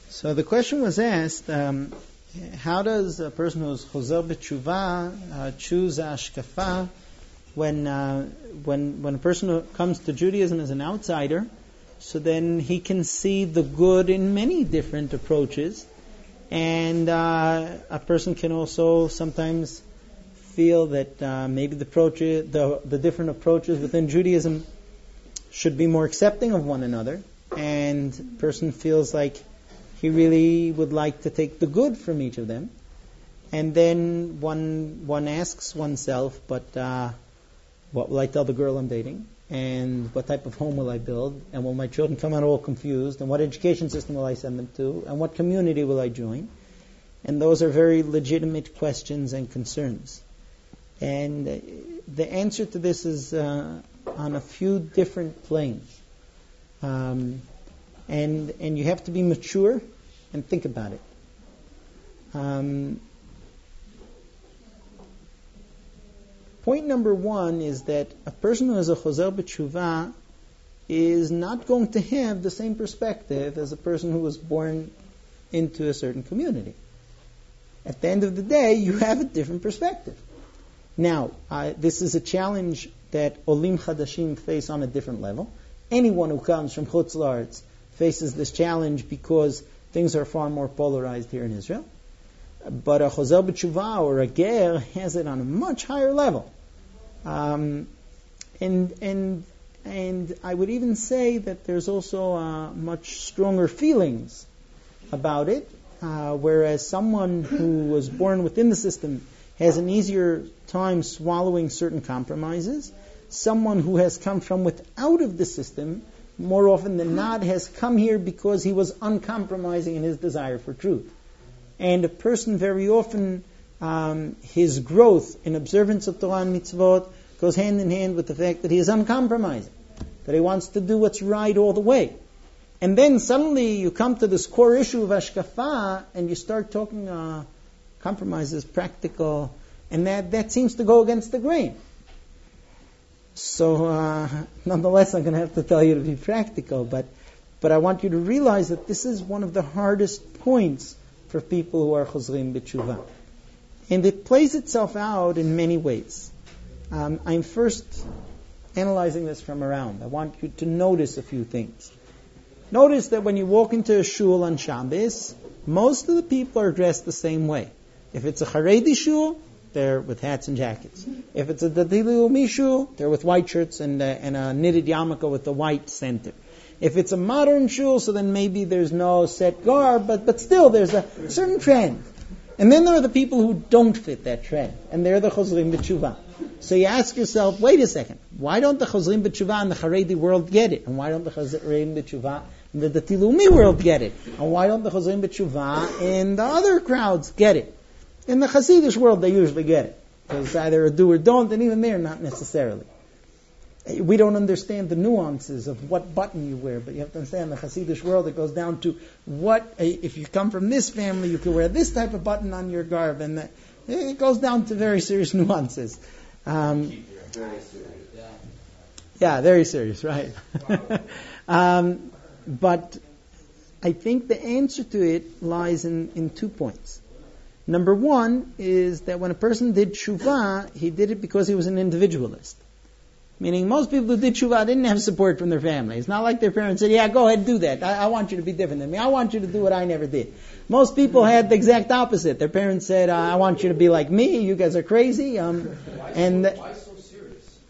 So the question was asked, how does a person who's chozer b'tshuva choose ashkafa when a person who comes to Judaism as an outsider, so then he can see the good in many different approaches, and a person can also sometimes feel that maybe the different approaches within Judaism should be more accepting of one another, and a person feels like he really would like to take the good from each of them. And then one asks oneself, but what will I tell the girl I'm dating? And what type of home will I build? And will my children come out all confused? And what education system will I send them to? And what community will I join? And those are very legitimate questions and concerns. And the answer to this is on a few different planes. And you have to be mature and think about it. Point number one is that a person who is a chozer b'tshuva is not going to have the same perspective as a person who was born into a certain community. At the end of the day, you have a different perspective. Now, this is a challenge that Olim Chadashim face on a different level. Anyone who comes from Chutz La'aretz faces this challenge because things are far more polarized here in Israel. But a chozer b'tshuva or a ger has it on a much higher level. And I would even say that there's also much stronger feelings about it, whereas someone who was born within the system has an easier time swallowing certain compromises. Someone who has come from without of the system, more often than not, has come here because he was uncompromising in his desire for truth. And a person very often, his growth in observance of Torah and mitzvot goes hand in hand with the fact that he is uncompromising, that he wants to do what's right all the way. And then suddenly you come to this core issue of ashkafa and you start talking compromises, practical, and that seems to go against the grain. So, nonetheless, I'm going to have to tell you to be practical, but I want you to realize that this is one of the hardest points for people who are chozrim b'tshuva. And it plays itself out in many ways. I'm first analyzing this from around. I want you to notice a few things. Notice that when you walk into a shul on Shabbos, most of the people are dressed the same way. If it's a Haredi shul, they're with hats and jackets. If it's a Dati Leumi shul, they're with white shirts and a knitted yarmulke with a white center. If it's a modern shul, so then maybe there's no set garb, but still there's a certain trend. And then there are the people who don't fit that trend, and they're the chozrim b'tshuva. So you ask yourself, wait a second, why don't the chozrim b'tshuva in the Haredi world get it? And why don't the chozrim b'tshuva in the Dati Leumi world get it? And why don't the chozrim b'tshuva in the other crowds get it? In the Hasidish world, they usually get it. Because it's either a do or don't, and even there, not necessarily. We don't understand the nuances of what button you wear, but you have to understand in the Hasidish world, it goes down to if you come from this family, you can wear this type of button on your garb, and it goes down to very serious nuances. Very serious. Yeah, very serious, right. But I think the answer to it lies in 2 points. Number one is that when a person did tshuva, he did it because he was an individualist. Meaning most people who did tshuva didn't have support from their family. It's not like their parents said, yeah, go ahead, do that. I want you to be different than me. I want you to do what I never did. Most people had the exact opposite. Their parents said, I want you to be like me. You guys are crazy. Why so serious?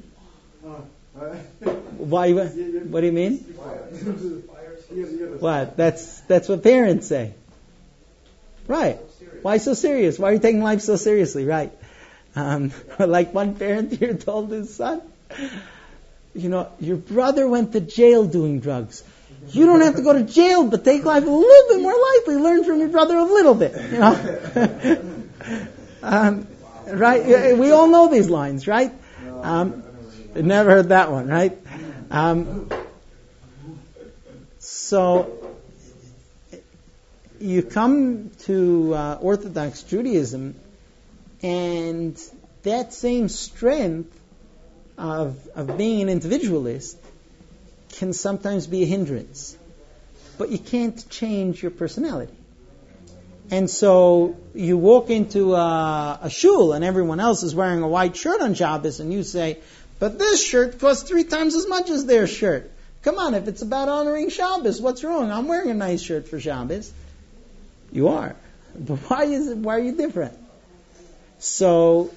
Why? What do you mean? What? That's what parents say. Right. Why so serious? Why are you taking life so seriously? Right. Like one parent here told his son, your brother went to jail doing drugs. You don't have to go to jail, but take life a little bit more lightly. Learn from your brother a little bit. Right? We all know these lines, right? Never heard that one, right? So you come to Orthodox Judaism, and that same strength of being an individualist can sometimes be a hindrance. but you can't change your personality. And so you walk into a shul and everyone else is wearing a white shirt on Shabbos, and you say, but this shirt costs 3 times as much as their shirt. Come on, if it's about honoring Shabbos, what's wrong? I'm wearing a nice shirt for Shabbos. You are. But why are you different? So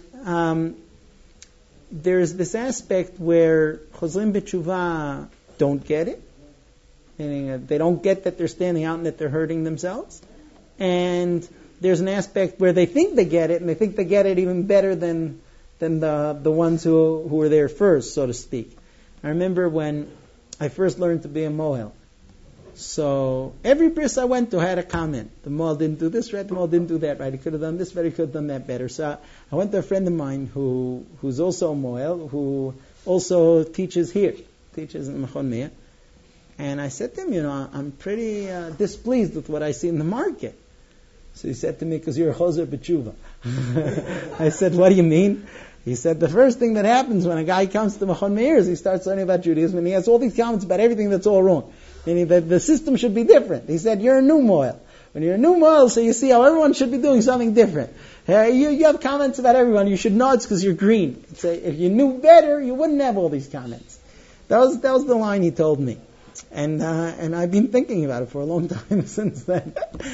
there's this aspect where Chozrim B'Tshuva don't get it, meaning they don't get that they're standing out and that they're hurting themselves. And there's an aspect where they think they get it, and they think they get it even better than the ones who were there first, so to speak. I remember when I first learned to be a mohel. So every bris I went to had a comment. The mohel didn't do this right, the mohel didn't do that right. He could have done this better, he could have done that better. So I went to a friend of mine who's also a mohel, who also teaches here, teaches in Mechon Meah. And I said to him, I'm pretty displeased with what I see in the market. So he said to me, because you're a Chozer B'Tshuva. I said, what do you mean? He said, the first thing that happens when a guy comes to Mechon Meir is he starts learning about Judaism, and he has all these comments about everything that's all wrong. Meaning that the system should be different. He said, you're a new mohel. When you're a new mohel, so you see how everyone should be doing something different. You have comments about everyone. You should know it's because you're green. If you knew better, you wouldn't have all these comments. That was the line he told me. And I've been thinking about it for a long time since then.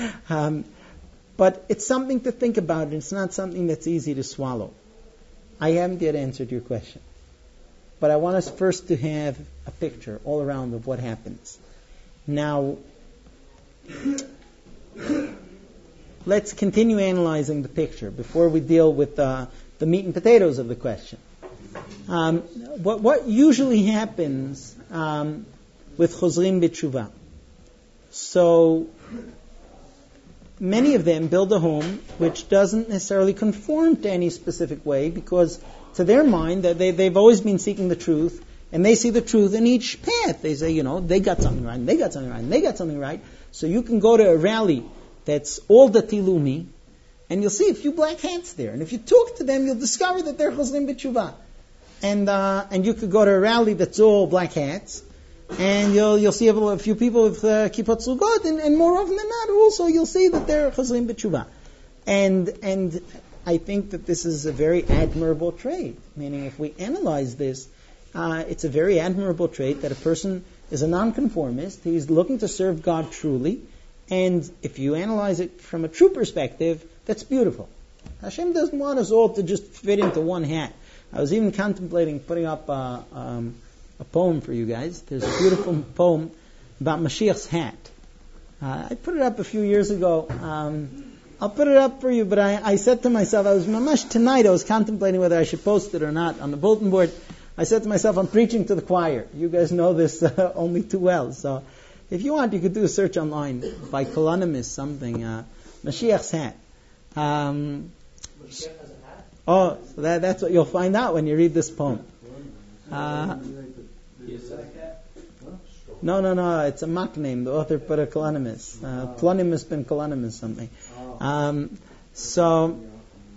But it's something to think about, and it's not something that's easy to swallow. I haven't yet answered your question. But I want us first to have a picture all around of what happens. Now, let's continue analyzing the picture before we deal with the meat and potatoes of the question. What usually happens with Chozrim B'Tshuva? So, many of them build a home which doesn't necessarily conform to any specific way, because to their mind they've always been seeking the truth, and they see the truth in each path. They say, they got something right, and they got something right, and they got something right. So you can go to a rally that's all Dati Lumi, and you'll see a few black hats there. And if you talk to them, you'll discover that they're Chozrim B'Tshuva. And you could go to a rally that's all black hats, and you'll see a few people with kippot zugot, and more often than not, also you'll see that they're Chozrim B'Tshuva. And I think that this is a very admirable trait. Meaning, if we analyze this, it's a very admirable trait that a person is a nonconformist. He's looking to serve God truly, and if you analyze it from a true perspective, that's beautiful. Hashem doesn't want us all to just fit into one hat. I was even contemplating putting up a poem for you guys. There's a beautiful poem about Mashiach's hat. I put it up a few years ago. I'll put it up for you, but I said to myself, tonight I was contemplating whether I should post it or not on the bulletin board. I said to myself, I'm preaching to the choir. You guys know this only too well. So if you want, you could do a search online by colonymous something, Mashiach's hat. Mashiach has a hat? Oh, so that's what you'll find out when you read this poem. No, it's a mock name. The author put a colonymous. Plonymus ben colonymous something. So,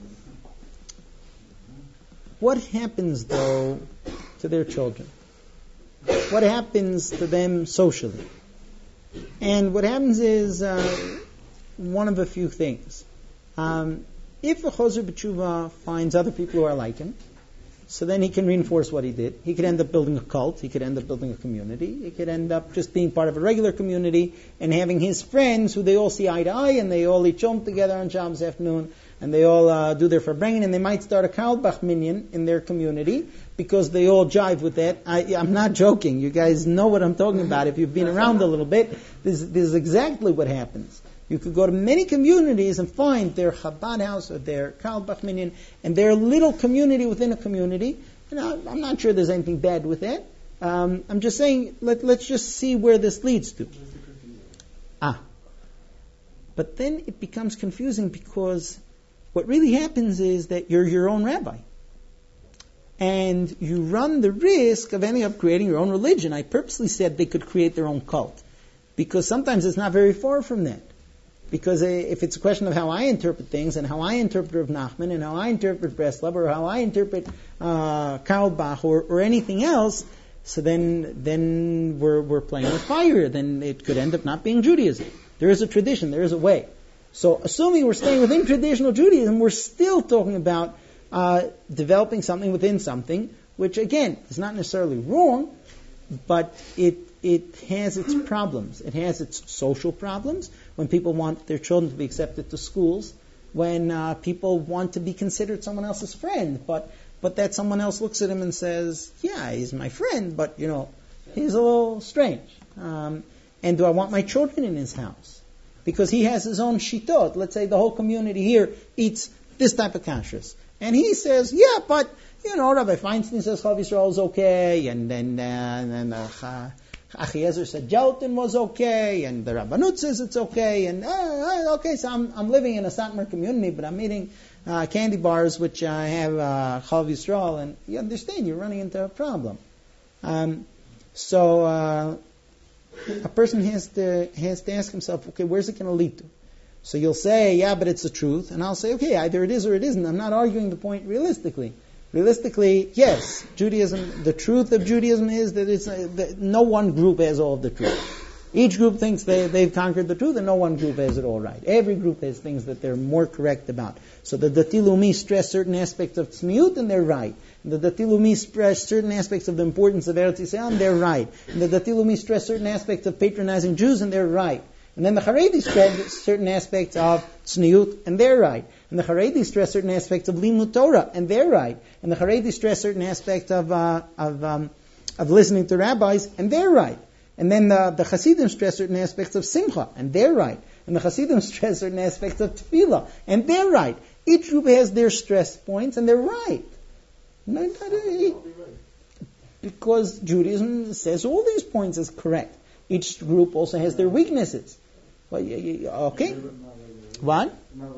what happens though to their children? What happens to them socially? And what happens is one of a few things. If a Chozer B'Tshuva finds other people who are like him, so then he can reinforce what he did. He could end up building a cult. He could end up building a community. He could end up just being part of a regular community and having his friends who they all see eye to eye, and they all eat chom together on Shabbos afternoon, and they all do their Farbrengen, and they might start a Karlbach minyan in their community because they all jive with that. I'm not joking. You guys know what I'm talking about. If you've been around a little bit, this is exactly what happens. You could go to many communities and find their Chabad house or their Karlbach minyan and their little community within a community. I'm not sure there's anything bad with that. I'm just saying, let's just see where this leads to. But then it becomes confusing, because what really happens is that you're your own rabbi. And you run the risk of ending up creating your own religion. I purposely said they could create their own cult, because sometimes it's not very far from that. Because if it's a question of how I interpret things, and how I interpret Rav Nachman, and how I interpret Breslov, or how I interpret Karlbach, or anything else, so then we're playing with fire. Then it could end up not being Judaism. There is a tradition, there is a way. So assuming we're staying within traditional Judaism, we're still talking about developing something within something, which again is not necessarily wrong, but it has its problems. It has its social problems when people want their children to be accepted to schools, when people want to be considered someone else's friend, but that someone else looks at him and says, yeah, he's my friend, but he's a little strange. And do I want my children in his house? Because he has his own shitot. Let's say the whole community here eats this type of kashrus. And he says, yeah, but, Rabbi Feinstein says Chav Yisrael is okay, and then Achiezer said gelatin was okay, and the Rabbanut says it's okay, and okay, so I'm living in a Satmar community, but I'm eating candy bars which have Chav Yisrael, and you understand, you're running into a problem. So a person has to ask himself, okay, where's it going to lead to? So you'll say, yeah, but it's the truth, and I'll say, okay, either it is or it isn't. I'm not arguing the point realistically. Realistically, yes, Judaism, the truth of Judaism is that that no one group has all of the truth. Each group thinks they've conquered the truth, and no one group has it all right. Every group has things that they're more correct about. So the Dati Leumi stress certain aspects of Tzniut, and they're right. And the Dati Leumi stress certain aspects of the importance of Eretz Yisrael, and they're right. And the Dati Leumi stress certain aspects of patronizing Jews, and they're right. And then the Haredi stress certain aspects of Tzniut, and they're right. And the Haredi stress certain aspects of Limud Torah, and they're right. And the Haredi stress certain aspects of listening to rabbis, and they're right. And then the Hasidim stress certain aspects of Simcha, and they're right. And the Hasidim stress certain aspects of Tefillah, and they're right. Each group has their stress points, and they're right. Because Judaism says all these points is correct. Each group also has their weaknesses. Okay? What?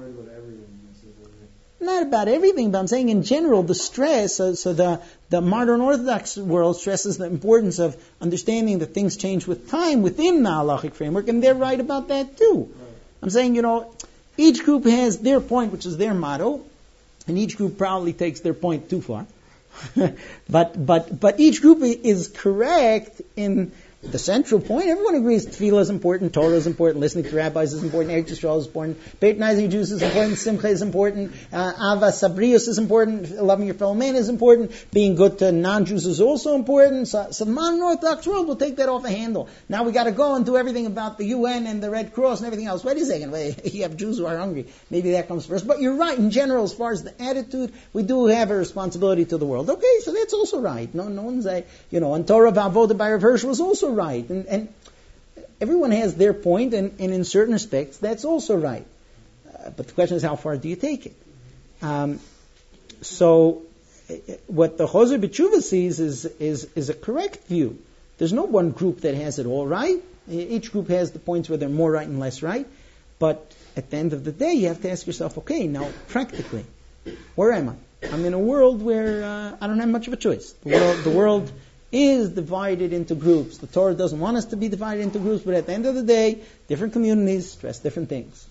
Not about everything, but I'm saying in general, the stress, so the modern Orthodox world stresses the importance of understanding that things change with time within the halachic framework, and they're right about that too. Right. I'm saying, each group has their point, which is their motto, and each group probably takes their point too far. but each group is correct in the central point. Everyone agrees Tefillah is important, Torah is important, listening to rabbis is important, Eretz Yisrael is important, patronizing Jews is important, Simcha is important, Avas Sabrius is important, loving your fellow man is important, being good to non-Jews is also important. So the modern Orthodox world will take that off a handle. Now we got to go and do everything about the UN and the Red Cross and everything else. Wait a second, you have Jews who are hungry. Maybe that comes first. But you're right, in general, as far as the attitude, we do have a responsibility to the world. Okay, so that's also right. No one's and Torah V'Avoda by Rav Hirsch was also right, and everyone has their point, and in certain respects that's also right. But the question is, how far do you take it? So what the Chozer B'Tshuva sees is a correct view. There's no one group that has it all right. Each group has the points where they're more right and less right. But at the end of the day, you have to ask yourself, okay, now practically, where am I? I'm in a world where I don't have much of a choice. The world is divided into groups. The Torah doesn't want us to be divided into groups, but at the end of the day, different communities stress different things.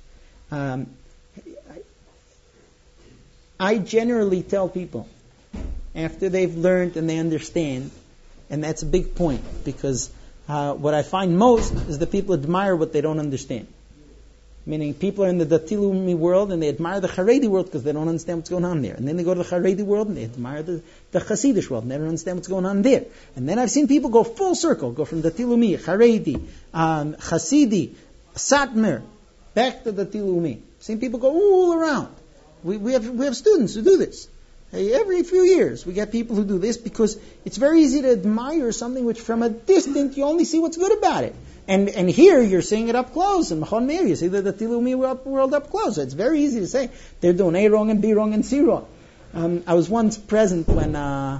I generally tell people, after they've learned and they understand, and that's a big point, because what I find most is that people admire what they don't understand. Meaning people are in the Dati Leumi world and they admire the Haredi world because they don't understand what's going on there. And then they go to the Haredi world and they admire the Hasidish world and they don't understand what's going on there. And then I've seen people go full circle, go from Dati Leumi, Haredi, Hasidi, Satmar, back to Dati Leumi. I've seen people go all around. We have students who do this. Every few years we get people who do this because it's very easy to admire something which from a distance you only see what's good about it. And here you're seeing it up close. In Machon Meir, you see the Dati Leumi world up close. So it's very easy to say they're doing A wrong and B wrong and C wrong. I was once present when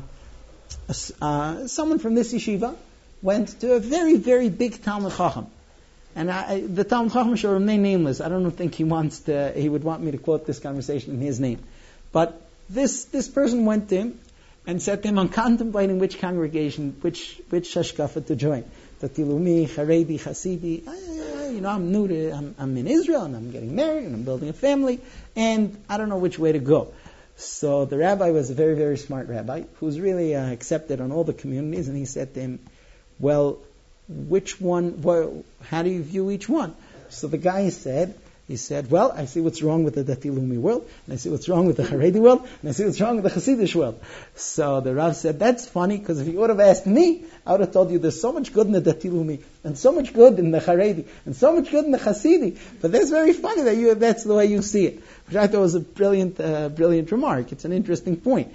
someone from this yeshiva went to a very, very big Talmud Chacham. And the Talmud Chacham shall remain nameless. I don't think he would want me to quote this conversation in his name. But this person went to him and said to him, I'm contemplating which congregation, which Hashkafa to join. Dati Leumi, Haredi, Hasidi. I'm new to, I'm in Israel and I'm getting married and I'm building a family and I don't know which way to go. So the rabbi was a very, very smart rabbi who's really accepted on all the communities, and he said to him, well, which one, how do you view each one? So the guy said, well, I see what's wrong with the Dati-Lumi world, and I see what's wrong with the Haredi world, and I see what's wrong with the Hasidish world. So the Rav said, that's funny, because if you would have asked me, I would have told you there's so much good in the Dati-Lumi, and so much good in the Haredi, and so much good in the Hasidi. But that's very funny that's the way you see it. Which I thought was a brilliant remark. It's an interesting point.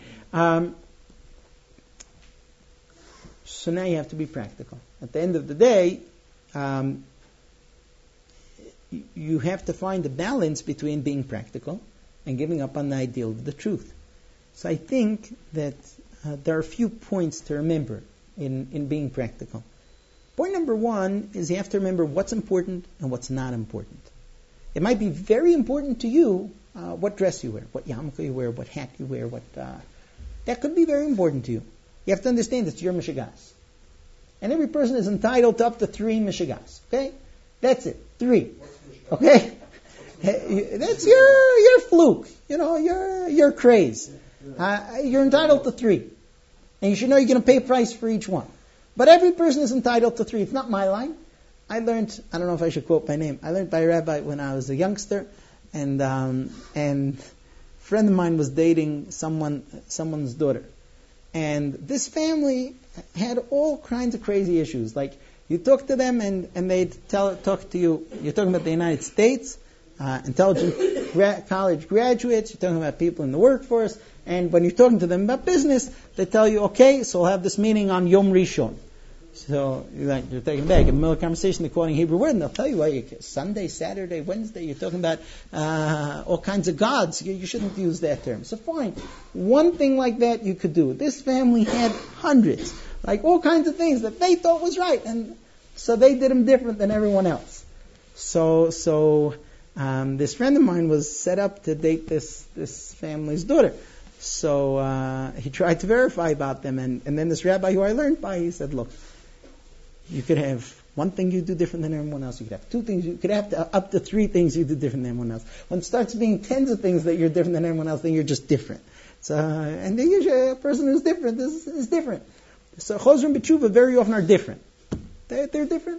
So now you have to be practical. At the end of the day, you have to find a balance between being practical and giving up on the ideal of the truth. So I think that there are a few points to remember in being practical. Point number one is you have to remember what's important and what's not important. It might be very important to you what dress you wear, what yarmulke you wear, what hat you wear, that could be very important to you. You have to understand it's your mishigas. And every person is entitled to up to 3 mishigas. Okay? That's it. 3. Okay? That's your fluke. Your craze. You're entitled to 3. And you should know you're going to pay a price for each one. But every person is entitled to 3. It's not my line. I learned, I don't know if I should quote my name, I learned by a rabbi when I was a youngster, and a friend of mine was dating someone's daughter. And this family had all kinds of crazy issues. Like, you talk to them and they'd talk to you, you're talking about the United States, intelligent college graduates, you're talking about people in the workforce, and when you're talking to them about business, they tell you, okay, so we'll have this meeting on Yom Rishon. So you're taking back in the middle of a conversation, they're quoting Hebrew word, and they'll tell you, Sunday, Saturday, Wednesday, you're talking about all kinds of gods. You shouldn't use that term. So fine. One thing like that you could do. This family had hundreds, like all kinds of things that they thought was right, and so they did them different than everyone else. So this friend of mine was set up to date this family's daughter. So he tried to verify about them, and then this rabbi who I learned by, he said, look, you could have one thing you do different than everyone else. You could have 2 things. You could have up to 3 things you do different than everyone else. When it starts being tens of things that you're different than everyone else, then you're just different. So, and then usually a person who's different is different. So Chozrim B'Tshuva very often are different. They're different.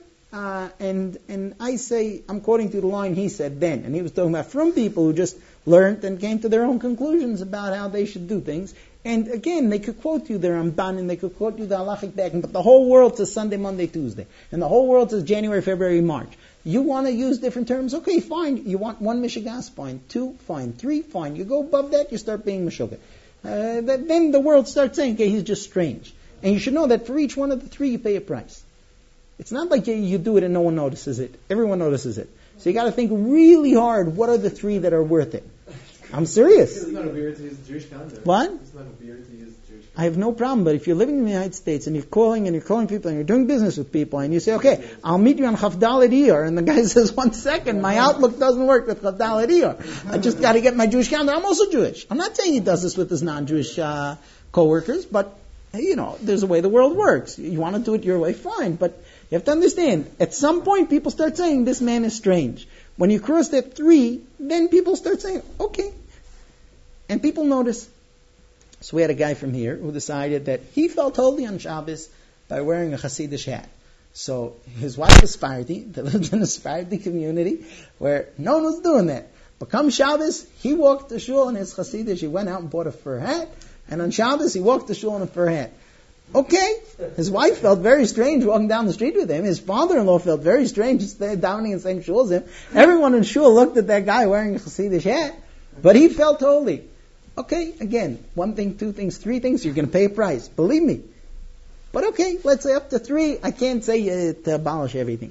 And I say, I'm quoting to the line he said then, and he was talking about from people who just learned and came to their own conclusions about how they should do things. And again, they could quote you their Ramban, and they could quote you the halachic backing, but the whole world says Sunday, Monday, Tuesday. And the whole world says January, February, March. You want to use different terms? Okay, fine. You want 1 mishigas? Fine. 2? Fine. 3? Fine. You go above that, you start being meshugah. Then the world starts saying, okay, he's just strange. And you should know that for each one of the 3, you pay a price. It's not like you do it and no one notices it. Everyone notices it. So you got to think really hard, what are the 3 that are worth it? I'm serious. It's not a weird to use Jewish calendar. What? It's not a weird to use Jewish calendar. I have no problem, but if you're living in the United States and you're calling people and you're doing business with people and you say, okay, I'll meet you on Chavdal Iyar, and the guy says, 1 second, my Outlook doesn't work with Chavdal Iyar. I just got to get my Jewish calendar. I'm also Jewish. I'm not saying he does this with his non-Jewish co-workers, but there's a way the world works. You want to do it your way, fine, but you have to understand, at some point people start saying, this man is strange. When you cross that 3, then people start saying, okay. And people notice. So we had a guy from here who decided that he felt holy on Shabbos by wearing a Hasidish hat. So his wife was Sephardi. They lived in a Sephardi community where no one was doing that. But come Shabbos, he walked to shul in his Hasidish. He went out and bought a fur hat. And on Shabbos, he walked to shul in a fur hat. Okay. His wife felt very strange walking down the street with him. His father-in-law felt very strange downing in the same shul as him. Everyone in shul looked at that guy wearing a Hasidish hat. But he felt holy. Okay, again, 1 thing, 2 things, 3 things, you're going to pay a price. Believe me. But okay, let's say up to 3. I can't say to abolish everything.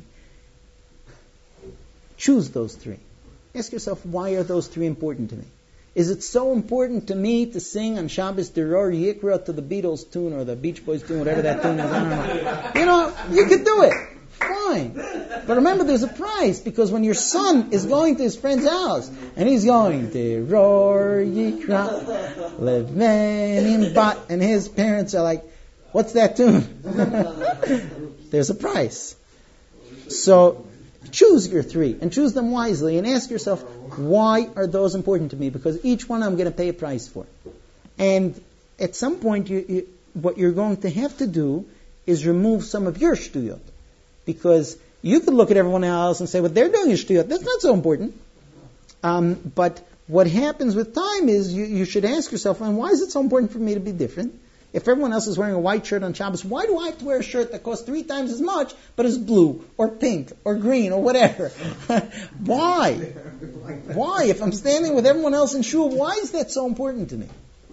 Choose those 3. Ask yourself, why are those 3 important to me? Is it so important to me to sing on Shabbos Deror Yikra to the Beatles tune or the Beach Boys tune, whatever that tune is? I don't know. You could do it. Fine. But remember, there's a price, because when your son is going to his friend's house and he's going Deror Yikra Levenim Bat, and his parents are like, what's that tune? There's a price. So Choose your 3 and choose them wisely and ask yourself, why are those important to me? Because each one I'm going to pay a price for. And at some point, what you're going to have to do is remove some of your shtuyot. Because you could look at everyone else and say, what they're doing is shtuyot. That's not so important. But what happens with time is you should ask yourself, why is it so important for me to be different? If everyone else is wearing a white shirt on Shabbos, why do I have to wear a shirt that costs 3 times as much, but is blue, or pink, or green, or whatever? Why? Why? If I'm standing with everyone else in shul, why is that so important to me?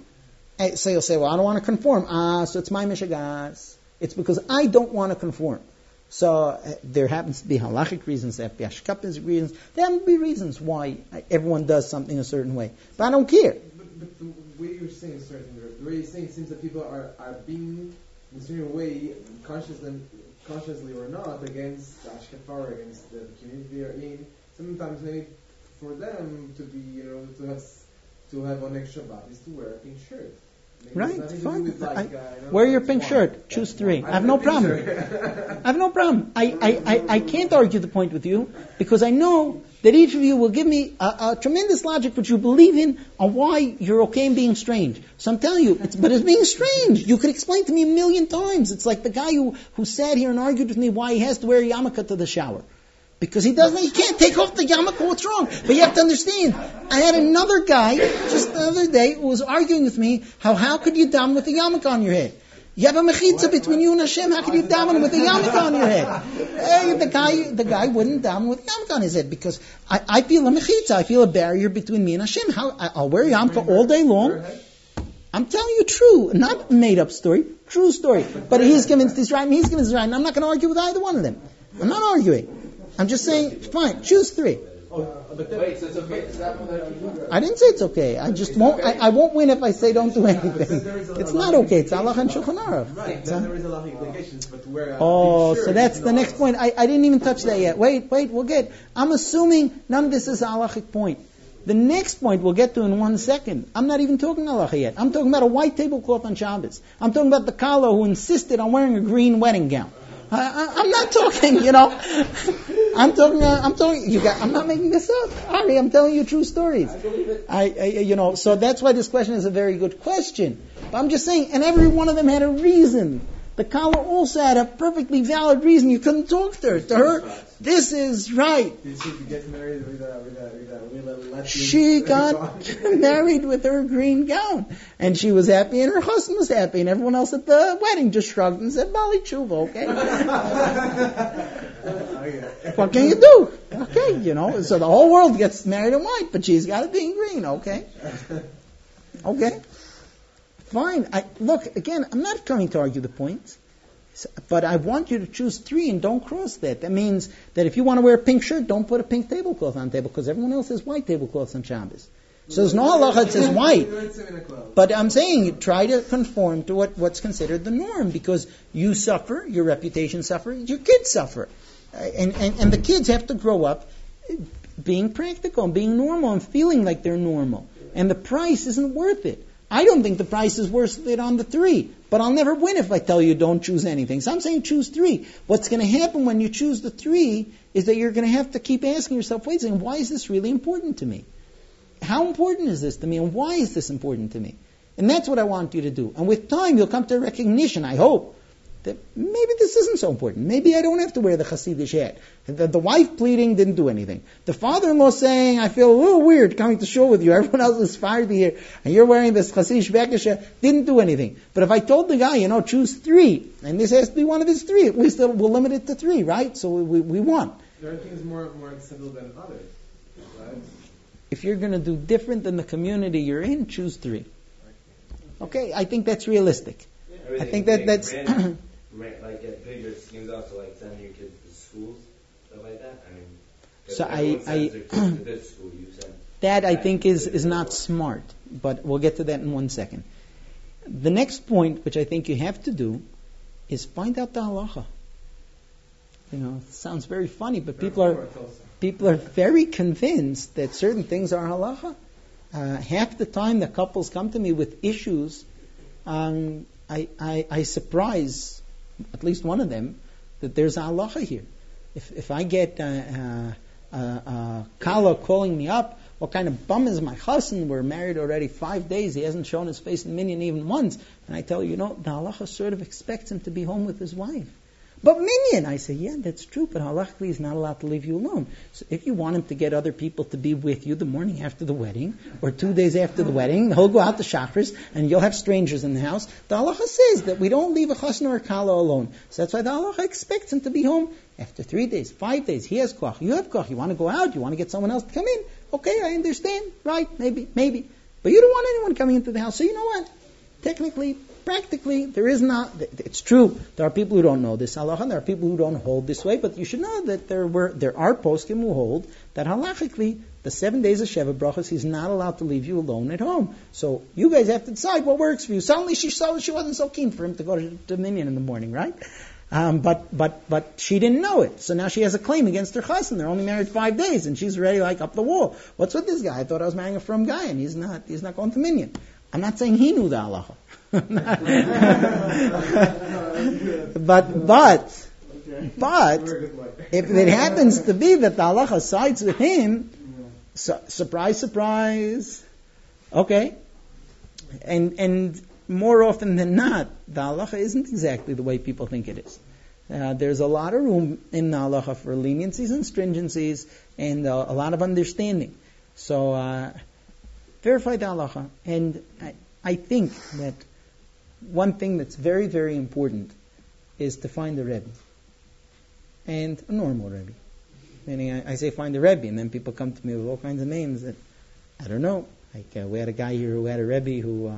So you'll say, well, I don't want to conform. So it's my mishagas. It's because I don't want to conform. So there happens to be halachic reasons, there have to be ashkapiz reasons, there have to be reasons why everyone does something a certain way. But I don't care. But the way you're saying the way you're saying seems that people are being in a certain way, consciously or not, against the ashkafar, against the community they are in. Sometimes maybe for them to be, to have on extra Shabbat is to wear a pink shirt. Right, fine. Wear your pink shirt. Choose 3. I have no problem. I have no problem. I can't argue the point with you because I know that each of you will give me a tremendous logic which you believe in on why you're okay in being strange. So I'm telling you, but it's being strange. You could explain to me 1,000,000 times. It's like the guy who sat here and argued with me why he has to wear a yarmulke to the shower. Because he can't take off the yarmulke, what's wrong? But you have to understand, I had another guy just the other day who was arguing with me, how could you daven with a yarmulke on your head? You have a mechitza between you and Hashem, how could you daven with a yarmulke on your head? Hey, the guy wouldn't daven with a yarmulke on his head because I feel a mechitza, I feel a barrier between me and Hashem. I'll wear a yarmulke all day long. I'm telling you true, not made up story, true story. But he's convinced he's right and he's convinced he's right, and I'm not going to argue with either one of them. I'm not arguing. I'm just saying, fine, choose 3. Wait, so it's okay. I didn't say it's okay. I just won't. I won't win if I say don't do anything. It's not okay. It's Allah and Shulchan Aruch. Right. Then there is a lot of implications, but where. So that's the next point. I didn't even touch that yet. Wait. We'll get. I'm assuming none of this is a halachic point. The next point we'll get to in 1 second. I'm not even talking halacha yet. I'm talking about a white tablecloth on Shabbos. I'm talking about the kala who insisted on wearing a green wedding gown. I'm not talking, I'm talking. I'm not making this up. Ari, I'm telling you true stories. So that's why this question is a very good question. But I'm just saying, and every one of them had a reason. The Kala also had a perfectly valid reason. You couldn't talk to her. To her, this is right. Did she get married with a She got married with her green gown. And she was happy, and her husband was happy, and everyone else at the wedding just shrugged and said, Bali Tshuva, okay? What can you do? Okay, so the whole world gets married in white, but she's got to be in green, okay? Okay? Fine. Look, again, I'm not coming to argue the point, but I want you to choose 3 and don't cross that. That means that if you want to wear a pink shirt, don't put a pink tablecloth on the table because everyone else has white tablecloths on Shabbos. So there's no halacha that says white. But I'm saying try to conform to what's considered the norm because you suffer, your reputation suffers, your kids suffer. And the kids have to grow up being practical and being normal and feeling like they're normal. And the price isn't worth it. I don't think the price is worth it on the 3, but I'll never win if I tell you don't choose anything. So I'm saying choose 3. What's going to happen when you choose the 3 is that you're going to have to keep asking yourself, wait a second, why is this really important to me? How important is this to me, and why is this important to me? And that's what I want you to do. And with time, you'll come to a recognition, I hope, that maybe this isn't so important. Maybe I don't have to wear the Hasidic hat. The wife pleading didn't do anything. The father-in-law saying, I feel a little weird coming to shul with you. Everyone else is fired here, and you're wearing this Hasidic Bekesha, didn't do anything. But if I told the guy, choose 3, and this has to be one of his 3, at least we'll limit it to 3, right? So we won. There are things more acceptable than others, right? If you're going to do different than the community you're in, choose 3. Okay, I think that's realistic. I think that's... like get bigger schemes also, like sending your kids to schools, stuff like that. I mean, so this school you send. That I think is not smart, but we'll get to that in 1 second. The next point, which I think you have to do, is find out the halacha. It sounds very funny, but people are very convinced that certain things are halacha. Half the time the couples come to me with issues, I surprise at least one of them that there's a halacha here. if I get Kala calling me up, what kind of bum is my chassan? We're married already 5 days. He hasn't shown his face in the minyan even once. And I tell you, the halacha sort of expects him to be home with his wife. But minyan, I say, yeah, that's true, but halachically he's not allowed to leave you alone. So if you want him to get other people to be with you the morning after the wedding, or 2 days after the wedding, he'll go out to shachris, and you'll have strangers in the house. The halacha says that we don't leave a chassan or a kala alone. So that's why the halacha expects him to be home after 3 days, 5 days. He has koch, you have koch. You want to go out, you want to get someone else to come in. Okay, I understand. Right, maybe. But you don't want anyone coming into the house. So you know what? Technically, practically, there is not, it's true, there are people who don't know this halacha, there are people who don't hold this way, but you should know that there are poskim who hold that halachically, the 7 days of Sheva Brachos, he's not allowed to leave you alone at home. So you guys have to decide what works for you. Suddenly she wasn't so keen for him to go to Dominion in the morning, right? But she didn't know it. So now she has a claim against her chassan. They're only married 5 days, and she's already like up the wall. What's with this guy? I thought I was marrying a frum guy, and he's not going to Minyan. I'm not saying he knew the halacha. but if it happens to be that the halacha sides with him, surprise, okay. And more often than not, the halacha isn't exactly the way people think it is. There's a lot of room in the halacha for leniencies and stringencies, and a lot of understanding. So verify the halacha. And I think that one thing that's very, very important is to find a Rebbe. And a normal Rebbe. Meaning I say find a Rebbe, and then people come to me with all kinds of names that, I don't know. Like we had a guy here who had a Rebbe who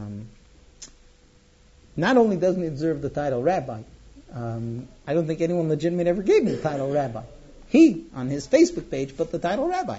not only doesn't he deserve the title Rabbi, I don't think anyone legitimate ever gave him the title Rabbi. He, on his Facebook page, put the title Rabbi.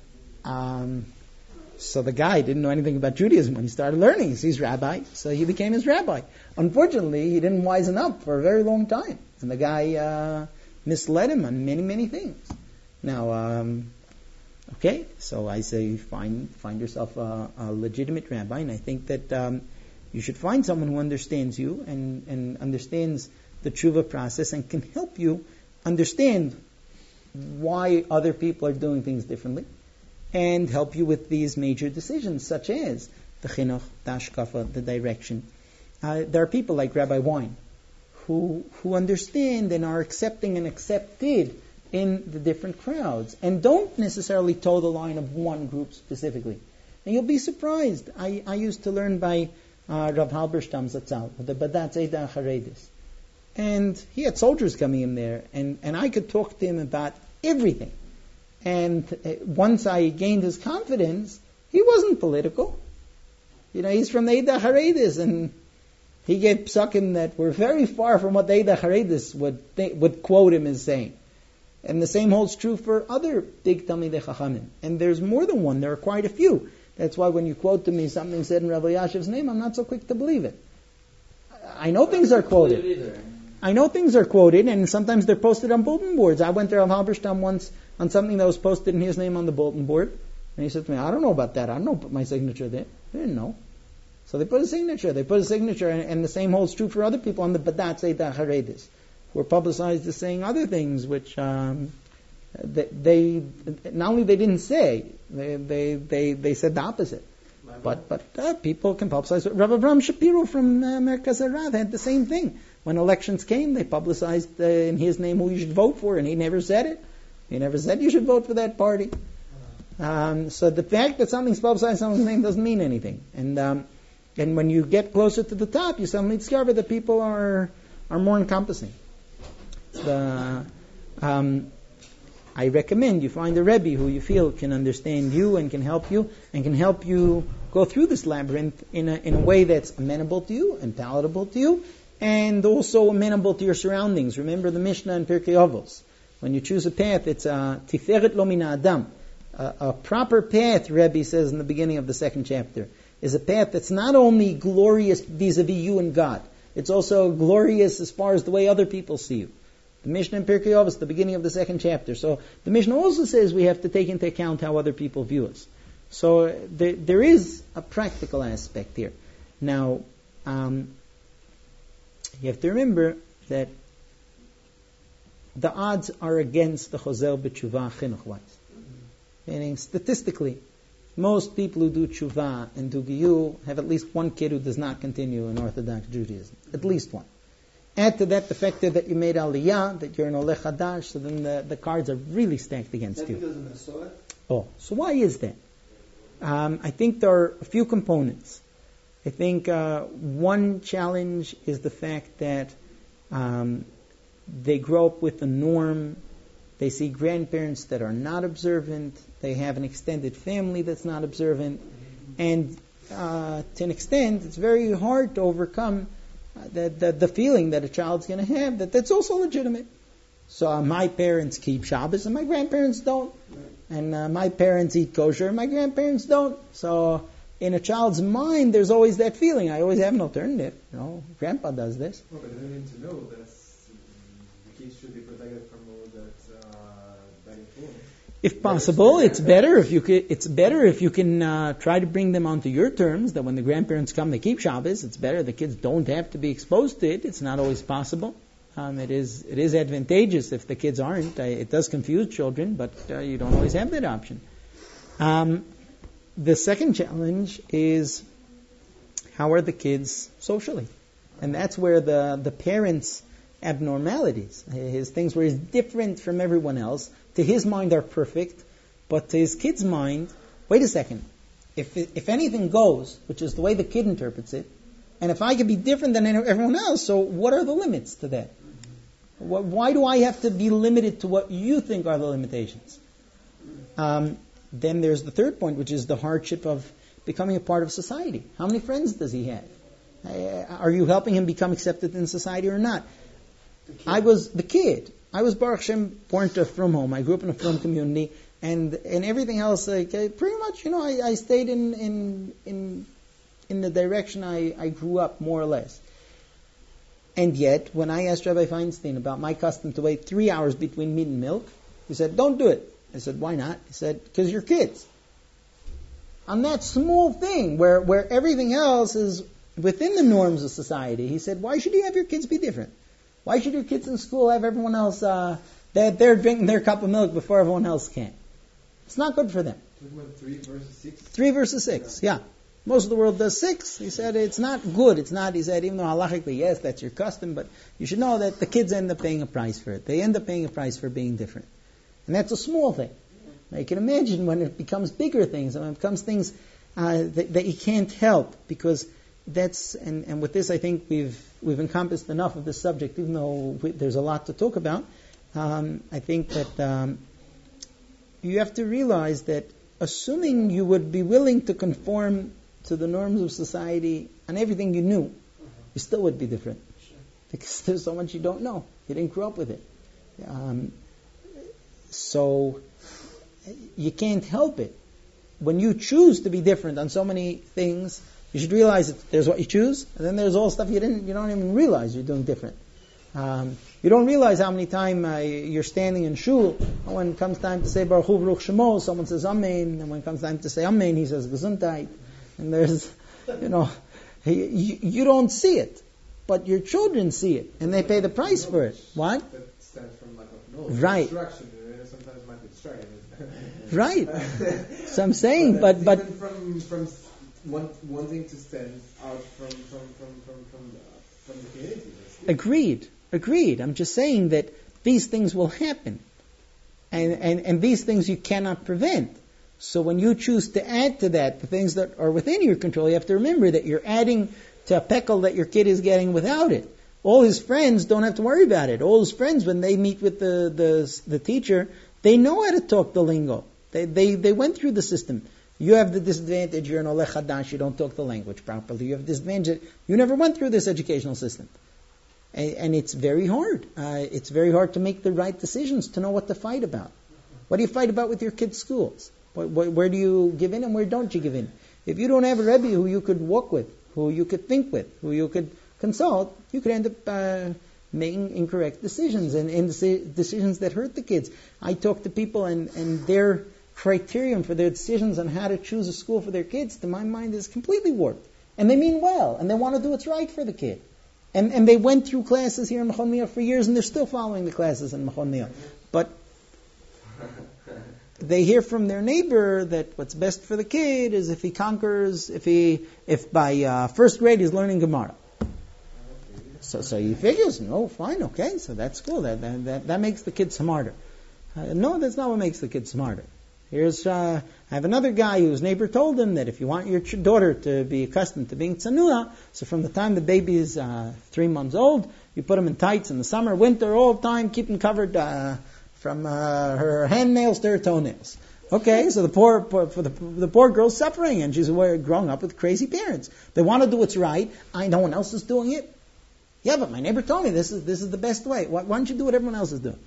So the guy didn't know anything about Judaism when he started learning. He's rabbi, so he became his rabbi. Unfortunately, he didn't wisen up for a very long time. And the guy misled him on many, many things. Now, okay, so I say find yourself a legitimate rabbi, and I think that you should find someone who understands you and understands the tshuva process and can help you understand why other people are doing things differently, and help you with these major decisions, such as the chinuch, the hashkafa, the direction. There are people like Rabbi Wein who understand and are accepting and accepted in the different crowds, and don't necessarily toe the line of one group specifically. And you'll be surprised. I used to learn by Rav Halberstam Zatzal, the Badatz Eida Haredis. And he had soldiers coming in there, and I could talk to him about everything. And once I gained his confidence, he wasn't political. He's from the Eida Haredis, and he gave psukim that were very far from what the Eida Haredis would quote him as saying. And the same holds true for other big Talmidei Chachamim. And there's more than one. There are quite a few. That's why when you quote to me something said in Rav Elyashiv's name, I'm not so quick to believe it. I know things are quoted. And sometimes they're posted on bulletin boards. I went to Rav Halberstam once on something that was posted in his name on the bulletin board. And he said to me, I don't know about that. I don't know put my signature there. I didn't know. So they put a signature. And the same holds true for other people on the Badatz Eida Haredis, who are publicized as saying other things which they not only they didn't say, they said the opposite. But people can publicize. Rav Avraham Shapiro from Merkaz Harav had the same thing. When elections came, they publicized in his name who you should vote for, and he never said it. He never said you should vote for that party. So the fact that something's publicized in someone's name doesn't mean anything. And when you get closer to the top, you suddenly discover that people are more encompassing. I recommend you find a Rebbe who you feel can understand you and can help you go through this labyrinth in a way that's amenable to you and palatable to you, and also amenable to your surroundings. Remember the Mishnah in Pirkei Avos. When you choose a path, it's a tiferet lo min ha'adam. A proper path, Rebbe says in the beginning of the second chapter, is a path that's not only glorious vis-a-vis you and God, it's also glorious as far as the way other people see you. The Mishnah in Pirkei Avos, the beginning of the second chapter. So the Mishnah also says we have to take into account how other people view us. So there is a practical aspect here. Now, you have to remember that the odds are against the chozer b'tshuva chinuch-wise. Meaning, statistically, most people who do tshuva and do giyur have at least one kid who does not continue in Orthodox Judaism. At least one. Add to that the factor that you made aliyah, that you're an oleh chadash, so then the cards are really stacked against you. Because of Masora? Oh, so why is that? I think there are a few components. I think one challenge is the fact that they grow up with a norm. They see grandparents that are not observant. They have an extended family that's not observant. And to an extent, it's very hard to overcome the feeling that a child's going to have that's also legitimate. So my parents keep Shabbos and my grandparents don't. And my parents eat kosher and my grandparents don't. So in a child's mind, there's always that feeling. I always have an alternative. Grandpa does this. Well, but they need to know that the kids should be protected from all that influence. If possible, it's better if you can try to bring them onto your terms. That when the grandparents come, they keep Shabbos. It's better. The kids don't have to be exposed to it. It's not always possible. It is advantageous if the kids aren't. It does confuse children, but you don't always have that option. The second challenge is how are the kids socially, and that's where the parents' abnormalities, his things where he's different from everyone else. To his mind are perfect, but to his kid's mind, wait a second. If anything goes, which is the way the kid interprets it, and if I could be different than everyone else, so what are the limits to that? Why do I have to be limited to what you think are the limitations? Then there's the third point, which is the hardship of becoming a part of society. How many friends does he have? Are you helping him become accepted in society or not? I was Baruch Hashem born to a frum home. I grew up in a frum community, and everything else, pretty much, I stayed in the direction I grew up, more or less. And yet, when I asked Rabbi Feinstein about my custom to wait 3 hours between meat and milk, he said, don't do it. I said, why not? He said, because you're kids. On that small thing, where everything else is within the norms of society, he said, why should you have your kids be different? Why should your kids in school have everyone else, they're drinking their cup of milk before everyone else can? It's not good for them. 3 versus 6? 3 versus 6, yeah. Most of the world does 6. He said it's not good. It's not, he said, even though halachically, yes, that's your custom, but you should know that the kids end up paying a price for it. They end up paying a price for being different. And that's a small thing. Now you can imagine when it becomes bigger things, when it becomes things that you can't help, because that's, and with this I think we've encompassed enough of this subject, even though there's a lot to talk about. I think that you have to realize that assuming you would be willing to conform to the norms of society and everything you knew, you still would be different. Because there's so much you don't know. You didn't grow up with it. So you can't help it. When you choose to be different on so many things, you should realize that there's what you choose, and then there's all stuff you don't even realize you're doing different. You don't realize how many times you're standing in shul, and when it comes time to say Baruch Hu Baruch Shemo, someone says Amen, and when it comes time to say Amen, he says Gesundheit. And there's, you don't see it, but your children see it, and they pay the price for it. What? That stems from lack of knowledge. Right. Distraction. Sometimes might be distracted. Right. So I'm saying, but even from wanting to stand out from the community. Agreed. I'm just saying that these things will happen, and these things you cannot prevent. So when you choose to add to that the things that are within your control, you have to remember that you're adding to a pekel that your kid is getting without it. All his friends don't have to worry about it. All his friends, when they meet with the teacher, they know how to talk the lingo. They went through the system. You have the disadvantage, you're an oleh chadash, you don't talk the language properly. You have the disadvantage, you never went through this educational system. And it's very hard. It's very hard to make the right decisions, to know what to fight about. What do you fight about with your kids' schools? Where do you give in and where don't you give in? If you don't have a Rebbe who you could walk with, who you could think with, who you could consult, you could end up making incorrect decisions and decisions that hurt the kids. I talk to people and their criterion for their decisions on how to choose a school for their kids, to my mind, is completely warped. And they mean well, and they want to do what's right for the kid. And they went through classes here in Machon Miach for years, and they're still following the classes in Machon Miach. But they hear from their neighbor that what's best for the kid is if he conquers, if by first grade he's learning Gemara. So he figures, no, fine, okay, so that's cool. That makes the kid smarter. No, that's not what makes the kid smarter. I have another guy whose neighbor told him that if you want your daughter to be accustomed to being tsanua, so from the time the baby is 3 months old, you put him in tights in the summer, winter, all the time, keep him covered from her hand nails to her toenails. Okay, so the poor girl's suffering, and she's growing up with crazy parents. They want to do what's right. No one else is doing it. Yeah, but my neighbor told me this is the best way. Why don't you do what everyone else is doing?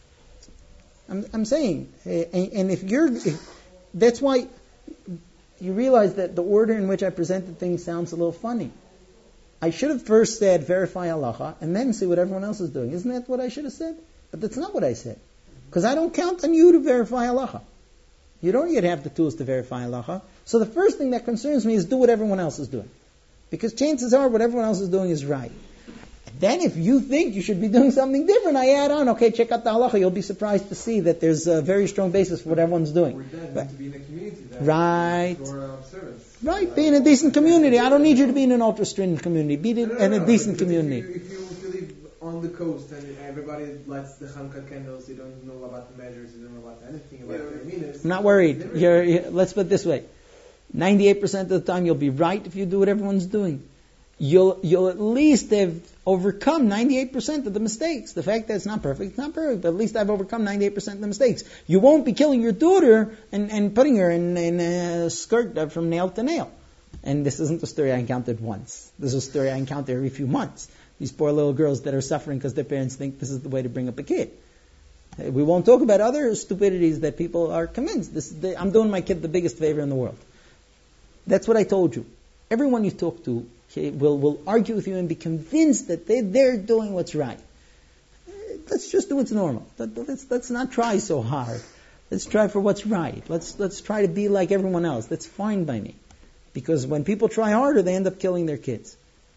I'm saying, and that's why you realize that the order in which I presented things sounds a little funny. I should have first said verify halacha and then see what everyone else is doing. Isn't that what I should have said? But that's not what I said. Because I don't count on you to verify halacha. You don't yet have the tools to verify halacha. So the first thing that concerns me is do what everyone else is doing. Because chances are what everyone else is doing is right. Then if you think you should be doing something different, I add on, okay, check out the halacha. You'll be surprised to see that there's a very strong basis for what everyone's doing. We're dead to be in a community that right. Observance. Right, be in a decent community. I don't need you to be in an ultra-stringent community. Be in a decent community. If you live on the coast and everybody lights the Hanukkah candles, you don't know about the measures, you don't know about anything about their meanings. I'm not worried. Let's put it this way. 98% of the time you'll be right if you do what everyone's doing. You'll at least have overcome 98% of the mistakes. The fact that it's not perfect, but at least I've overcome 98% of the mistakes. You won't be killing your daughter and putting her in a skirt from nail to nail. And this isn't a story I encountered once. This is a story I encounter every few months. These poor little girls that are suffering because their parents think this is the way to bring up a kid. We won't talk about other stupidities that people are convinced. I'm doing my kid the biggest favor in the world. That's what I told you. Everyone you talk to will argue with you and be convinced that they're doing what's right. Let's just do what's normal. Let's not try so hard. Let's try for what's right. Let's try to be like everyone else. That's fine by me. Because when people try harder, they end up killing their kids.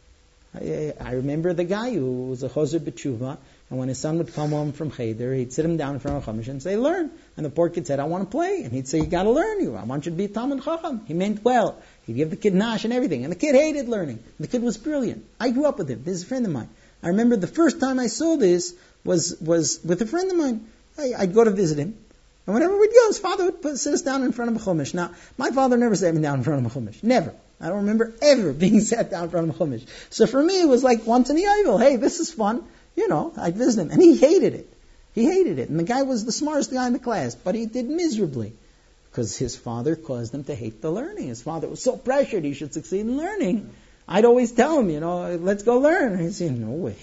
I remember the guy who was a chozer b'tshuva, and when his son would come home from cheder, he'd sit him down in front of Chumash and say, learn. And the poor kid said, I want to play. And he'd say, you got to learn. I want you to be Talmid Chacham. He meant well. He'd give the kid nash and everything. And the kid hated learning. The kid was brilliant. I grew up with him. This is a friend of mine. I remember the first time I saw this was with a friend of mine. I'd go to visit him. And whenever we'd go, his father would sit us down in front of a chumash. Now, my father never sat me down in front of a chumash. Never. I don't remember ever being sat down in front of a chumash. So for me, it was like once in a while, hey, this is fun. I'd visit him. And he hated it. He hated it. And the guy was the smartest guy in the class. But he did miserably. Because his father caused him to hate the learning. His father was so pressured he should succeed in learning. I'd always tell him, let's go learn. And he'd say, no way.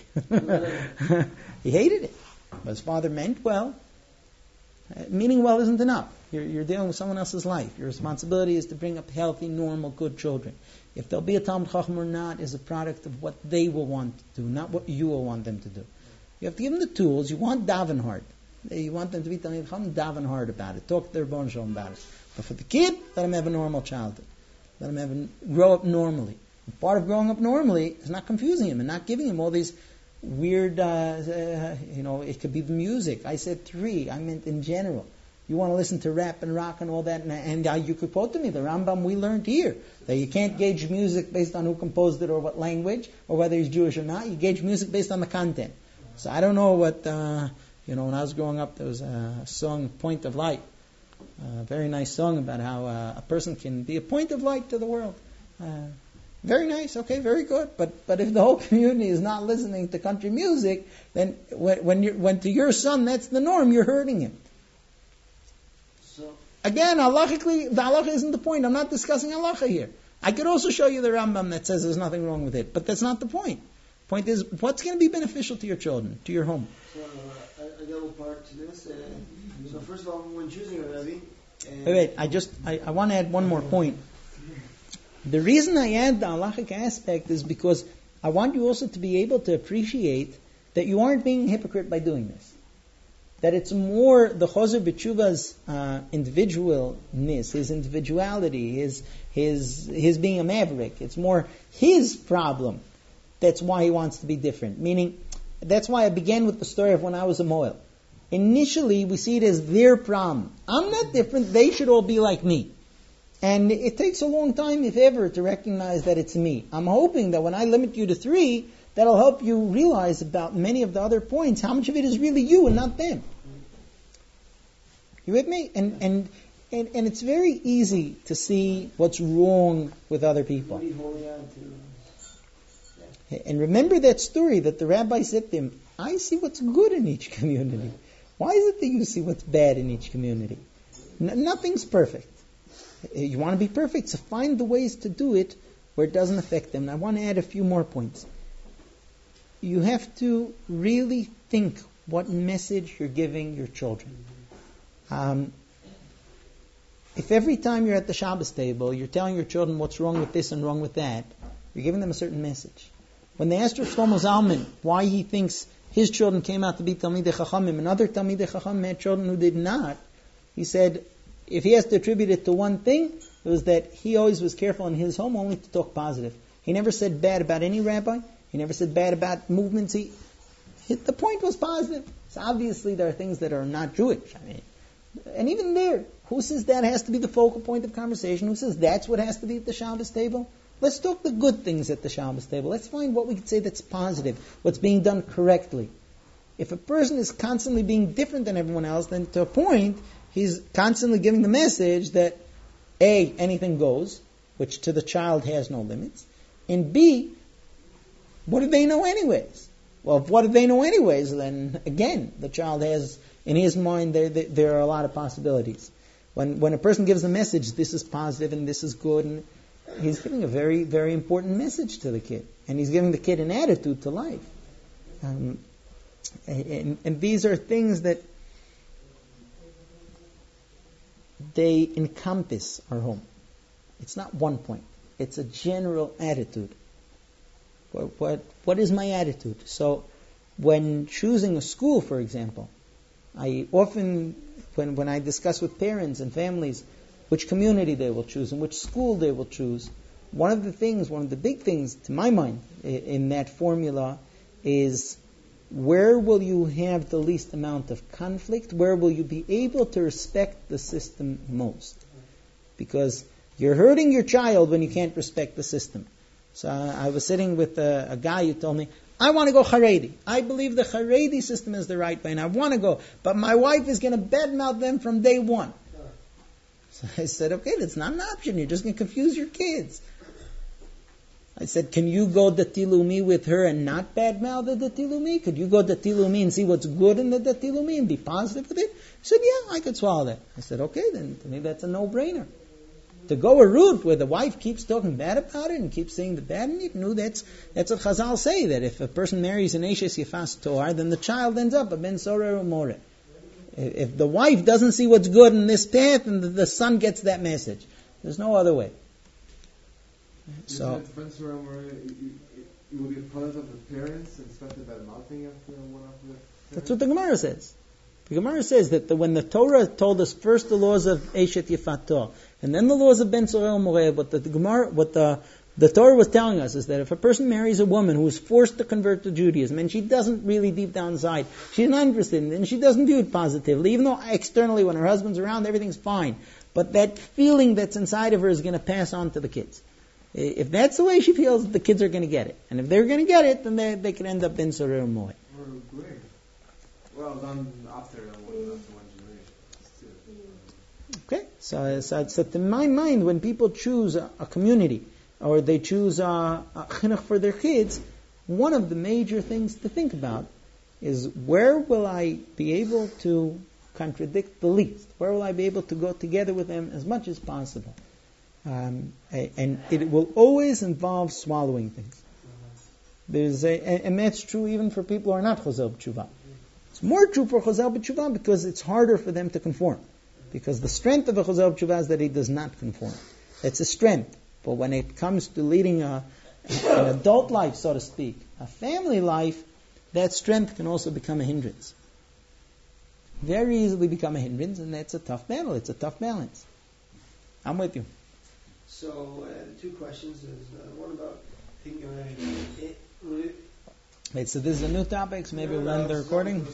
He hated it. But his father meant well. Meaning well isn't enough. You're dealing with someone else's life. Your responsibility is to bring up healthy, normal, good children. If they'll be a Talmid Chacham or not is a product of what they will want to do, not what you will want them to do. You have to give them the tools. You want daven hard. You want them to be Talmid Chacham, daven hard about it. Talk to their Rebbeinu Shalom about it. But for the kid, let him have a normal childhood. Let him grow up normally. And part of growing up normally is not confusing him and not giving him all these weird, it could be the music. I said 3. I meant in general. You want to listen to rap and rock and all that, and you could quote to me the Rambam we learned here, that you can't gauge music based on who composed it or what language, or whether he's Jewish or not. You gauge music based on the content. So I don't know what, when I was growing up, there was a song, Point of Light, a very nice song about how a person can be a point of light to the world. Very nice, okay, very good. But if the whole community is not listening to country music, then when to your son that's the norm, you're hurting him. So again, halachically, the halacha isn't the point. I'm not discussing halacha here. I could also show you the Rambam that says there's nothing wrong with it, but that's not the point. The point is, what's going to be beneficial to your children, to your home? So I got a part to this. So first of all, when choosing a Rebbe... Wait, I want to add one more point. The reason I add the halachic aspect is because I want you also to be able to appreciate that you aren't being a hypocrite by doing this. That it's more the Chozer B'Tshuva's individualness, his individuality, his being a maverick. It's more his problem that's why he wants to be different. Meaning, that's why I began with the story of when I was a Moel. Initially, we see it as their problem. I'm not different, they should all be like me. And it takes a long time, if ever, to recognize that it's me. I'm hoping that when I limit you to 3, that'll help you realize about many of the other points, how much of it is really you and not them. You with me? And it's very easy to see what's wrong with other people. What are you holding on to? And remember that story that the rabbi said to him, I see what's good in each community. Why is it that you see what's bad in each community? Nothing's perfect. You want to be perfect, so find the ways to do it where it doesn't affect them. And I want to add a few more points. You have to really think what message you're giving your children. If every time you're at the Shabbos table, you're telling your children what's wrong with this and wrong with that, you're giving them a certain message. When they asked Rav Shlomo Zalman why he thinks his children came out to be Talmidei Chachamim and other Talmidei Chachamim had children who did not, he said, if he has to attribute it to one thing, it was that he always was careful in his home only to talk positive. He never said bad about any rabbi. He never said bad about movements. The point was positive. So obviously there are things that are not Jewish. And even there, who says that has to be the focal point of conversation? Who says that's what has to be at the Shabbos table? Let's talk the good things at the Shabbos table. Let's find what we could say that's positive, what's being done correctly. If a person is constantly being different than everyone else, then to a point, he's constantly giving the message that A, anything goes, which to the child has no limits, and B, what do they know anyways? Well, if what do they know anyways, then again, the child has, in his mind, there are a lot of possibilities. When a person gives a message, this is positive and this is good, and he's giving a very, very important message to the kid. And he's giving the kid an attitude to life. And these are things that they encompass our home. It's not one point. It's a general attitude. What is my attitude? So, when choosing a school, for example, I often, when I discuss with parents and families which community they will choose and which school they will choose, one of the big things, to my mind, in that formula is where will you have the least amount of conflict? Where will you be able to respect the system most? Because you're hurting your child when you can't respect the system. So I was sitting with a guy who told me, I want to go Haredi. I believe the Haredi system is the right way, and I want to go. But my wife is going to badmouth them from day one. So I said, okay, that's not an option. You're just going to confuse your kids. I said, can you go Dati Leumi with her and not badmouth the Dati Leumi? Could you go Dati Leumi and see what's good in the Dati Leumi and be positive with it? He said, yeah, I could swallow that. I said, okay, then to me that's a no-brainer. To go a route where the wife keeps talking bad about it and keeps saying the bad in it, no, that's what Chazal say, that if a person marries an Eshes Yefas Toar, then the child ends up a Ben Sorer Umore. If the wife doesn't see what's good in this path, and the son gets that message. There's no other way. So it will be a product of the parents and especially bad mouthing after one of the parents? That's what the Gemara says. The Gemara says that when the Torah told us first the laws of Eshet Yefat Toar, and then the laws of Ben Sorel Moreh, what the Torah was telling us is that if a person marries a woman who is forced to convert to Judaism, and she doesn't really deep down inside, she's not interested in it, and she doesn't view it positively, even though externally when her husband's around, everything's fine. But that feeling that's inside of her is going to pass on to the kids. If that's the way she feels, the kids are going to get it. And if they're going to get it, then they can end up Ben Sorel Moreh. Well done after one generation. Okay, so to my mind, when people choose a community or they choose a chinuch for their kids, one of the major things to think about is where will I be able to contradict the least? Where will I be able to go together with them as much as possible? And it will always involve swallowing things. And that's true even for people who are not Chosel B'Tshuvah. It's more true for Chosel B'Tshuvah because it's harder for them to conform. Because the strength of a Chosel B'Tshuvah is that he does not conform. It's a strength. But when it comes to leading an adult life, so to speak, a family life, that strength can also become a hindrance. Very easily become a hindrance, and that's a tough battle. It's a tough balance. I'm with you. So, the two questions is, one about thinking Wait, so this is a new topic, so maybe we'll end the recording.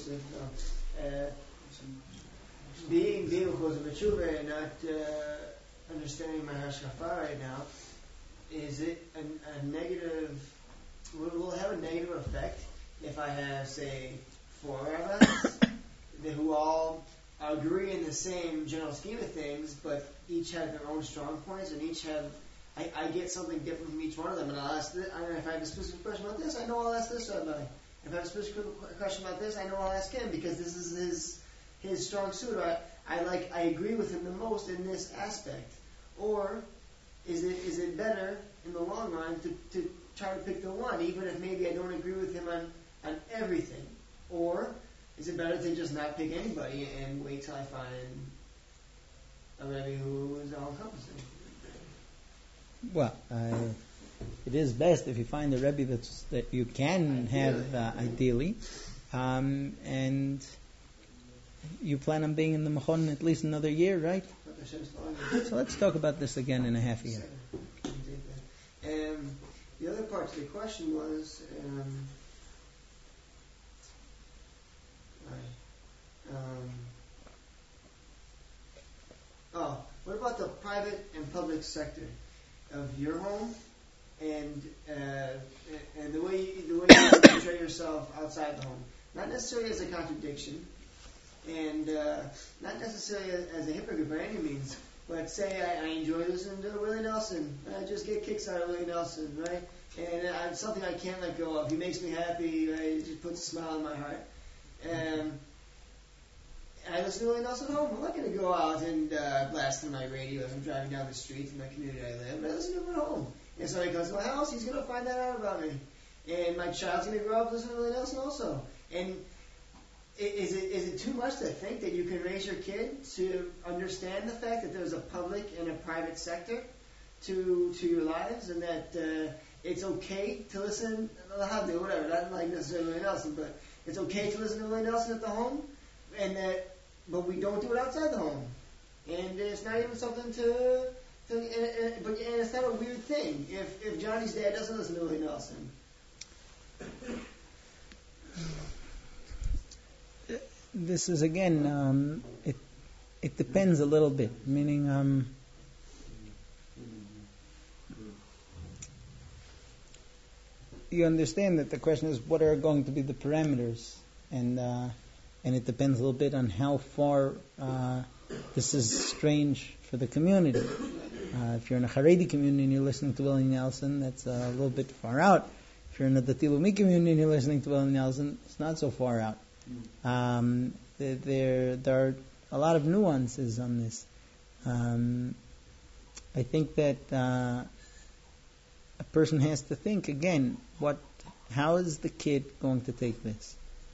Being because of Tshuva and not understanding my hashkafa right now, is it a negative? Will it have a negative effect if I have, say, 4 rabbis who all agree in the same general scheme of things, but each have their own strong points, and each have I get something different from each one of them, and I'll ask this, if I have a specific question about this, I know I'll ask this rabbi. If I have a specific question about this, I know I'll ask him, because this is his strong suit. I agree with him the most in this aspect. Or is it better in the long run to try to pick the one, even if maybe I don't agree with him on everything? Or is it better to just not pick anybody and wait till I find a rabbi who is all-encompassing? Well, it is best if you find a Rebbe that you can have ideally, and you plan on being in the Mechon at least another year, right? So let's talk about this again in a half a year. The other part to the question was, what about the private and public sector of your home, and the way you portray yourself outside the home? Not necessarily as a contradiction, and not necessarily as a hypocrite by any means, but say I enjoy listening to Willie Nelson, I just get kicks out of Willie Nelson, right? And it's something I can't let go of. He makes me happy, right? He just puts a smile in my heart. And I listen to Willie Nelson at home. I'm not going to go out and blast on my radio as I'm driving down the street in the community I live. I listen to him at home. And so he comes to my house, he's going to find that out about me. And my child's going to grow up listening to Willie Nelson also. And is it too much to think that you can raise your kid to understand the fact that there's a public and a private sector to your lives, and that it's okay to listen, whatever, not like necessarily Willie Nelson, but it's okay to listen to Willie Nelson at the home, but we don't do it outside the home, and it's not even something but it's not a weird thing if Johnny's dad doesn't listen to Willie Nelson. This is again, it depends a little bit. Meaning, you understand that the question is what are going to be the parameters, and it depends a little bit on how far this is strange for the community. If you're in a Haredi community and you're listening to Willie Nelson, that's a little bit far out. If you're in a Dati Leumi community and you're listening to Willie Nelson, it's not so far out. There are a lot of nuances on this. I think that a person has to think again, how is the kid going to take this?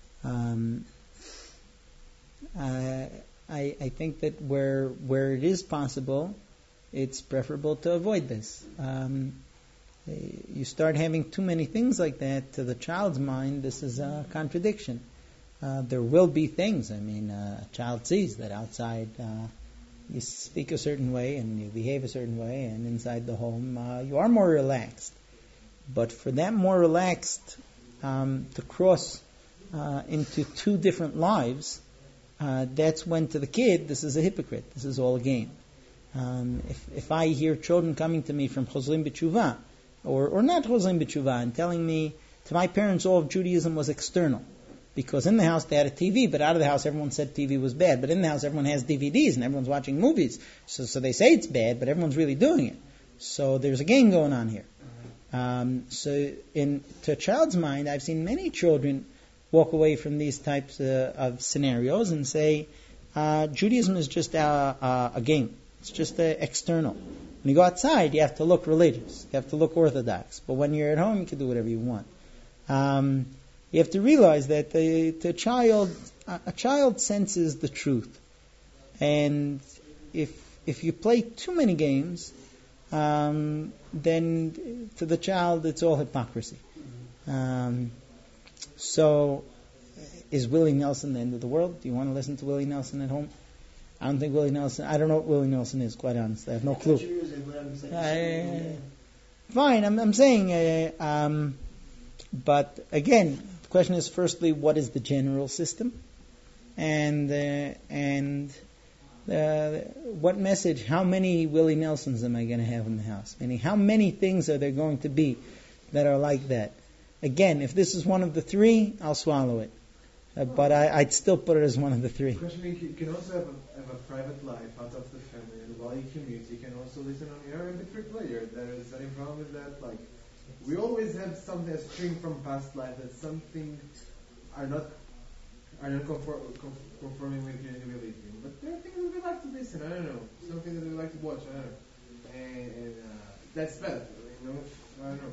I think that where it is possible, it's preferable to avoid this. You start having too many things like that to the child's mind, this is a contradiction. There will be things. A child sees that outside you speak a certain way and you behave a certain way, and inside the home you are more relaxed. But for that more relaxed to cross into two different lives, that's when to the kid this is a hypocrite. This is all a game. If I hear children coming to me from Chozrim B'Tshuva or not Chozrim B'Tshuva and telling me, to my parents all of Judaism was external. Because in the house they had a TV, but out of the house everyone said TV was bad. But in the house everyone has DVDs and everyone's watching movies. So they say it's bad, but everyone's really doing it. So there's a game going on here. To a child's mind, I've seen many children walk away from these types of scenarios and say, Judaism is just a game. It's just external. When you go outside, you have to look religious. You have to look orthodox. But when you're at home, you can do whatever you want. You have to realize that a child senses the truth, and if you play too many games, then to the child it's all hypocrisy. So, is Willie Nelson the end of the world? Do you want to listen to Willie Nelson at home? I don't think Willie Nelson. I don't know what Willie Nelson is. Quite honestly, I have no clue. Fine, I'm saying. But again, the question is firstly, what is the general system? And what message, how many Willie Nelsons am I going to have in the house? Meaning, how many things are there going to be that are like that? Again, if this is one of the three, I'll swallow it. But I'd still put it as one of the three. You can also have a private life out of the family, and while you commute, you can also listen on your MP3 player. There is any problem with that? Like, we always have something, a string from past life that something are not conforming with your individuality. But there are things that we like to listen. I don't know, something that we like to watch. I don't know, and that's bad. You know, I don't know.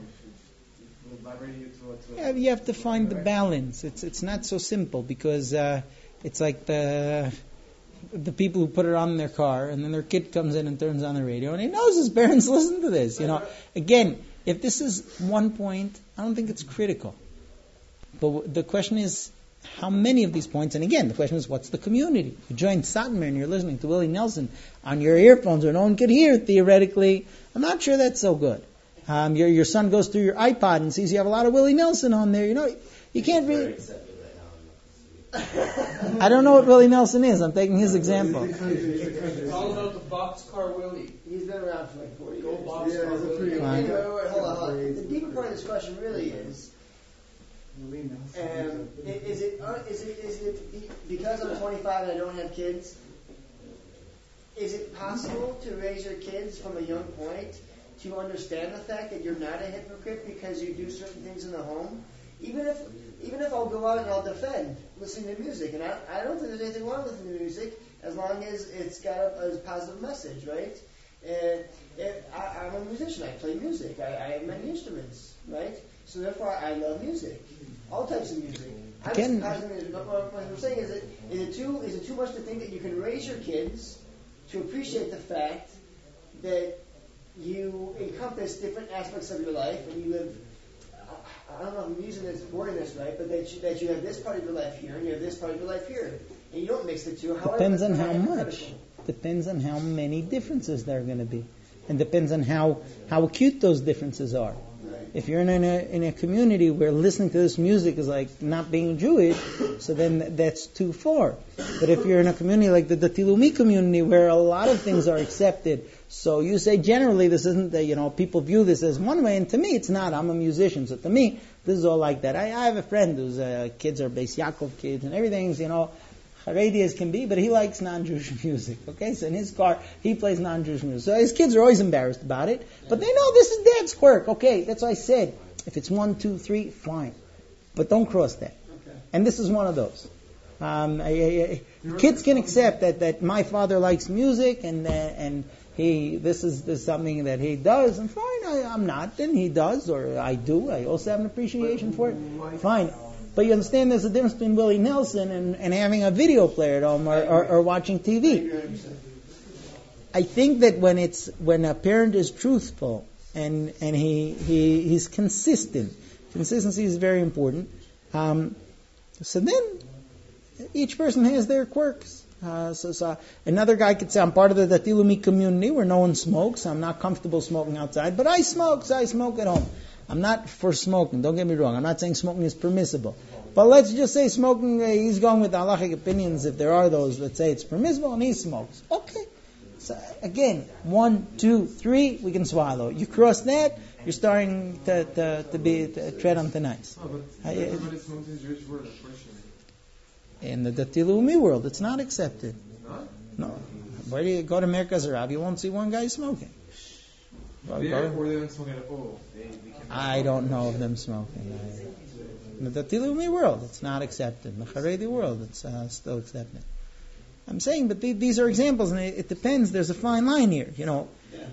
Yeah, you have to find the balance. It's not so simple because it's like the people who put it on in their car and then their kid comes in and turns on the radio and he knows his parents listen to this. You know, again, if this is one point, I don't think it's critical. But the question is how many of these points, and again, the question is what's the community? You join Satmar and you're listening to Willie Nelson on your earphones where no one could hear it theoretically. I'm not sure that's so good. Your son goes through your iPod and sees you have a lot of Willie Nelson on there. You know, you can't really. I don't know what Willie Nelson is. I'm taking his example. It's all about the Boxcar Willie. He's been around for like 40 years. Boxcar Wait, hold on. The deeper part of this question really is, is it because I'm 25 and I don't have kids? Is it possible to raise your kids from a young point to understand the fact that you're not a hypocrite because you do certain things in the home? Even if I'll go out and I'll defend listening to music, and I don't think there's anything wrong with listening to music as long as it's got a positive message, right? I'm a musician. I play music. I have many instruments, right? So therefore, I love music, all types of music. I'm just positive music. But what I'm saying is it too much to think that you can raise your kids to appreciate the fact that you encompass different aspects of your life, and you live, I don't know if I'm using this, wording this right, but that you have this part of your life here, and you have this part of your life here. And you don't mix the two. However, depends on how much. Depends on how many differences there are going to be. And depends on how acute those differences are. Right. If you're in a community where listening to this music is like not being Jewish, so then that's too far. But if you're in a community like the Dati Leumi community where a lot of things are accepted, so you say generally this isn't people view this as one way, and to me it's not. I'm a musician, so to me this is all like that. I have a friend whose kids are Beis Yaakov kids and everything's Haredi as can be, but he likes non-Jewish music. Okay, so in his car he plays non-Jewish music. So his kids are always embarrassed about it, but they know this is Dad's quirk. Okay, that's what I said. If it's 1, 2, 3, fine, but don't cross that. Okay. And this is one of those. Kids can accept that my father likes music and this is something that he does, and fine, I'm not, and he does, or I do. I also have an appreciation for it. Fine. But you understand there's a difference between Willie Nelson and having a video player at home or watching TV. I think that when a parent is truthful and he's consistent, consistency is very important. So then each person has their quirks. So another guy could say, I'm part of the Dati Leumi community where no one smokes. I'm not comfortable smoking outside, but I smoke, so I smoke at home. I'm not for smoking, don't get me wrong. I'm not saying smoking is permissible. But let's just say smoking, he's going with the halachic opinions, if there are those that say it's permissible, and he smokes. Okay. So again, 1, 2, 3, we can swallow. You cross that, you're starting to tread on thin ice. Oh, but everybody smokes in the Jewish world, unfortunately. In the Dati Leumi world, it's not accepted. It's not? No. Where do you go to Merkaz Rav? You won't see one guy smoking. Or they don't smoke at all. I don't know of them smoking. In the Dati Leumi world, it's not accepted. In the Haredi world, it's still accepted. I'm saying, but these are examples, and it depends. There's a fine line here. You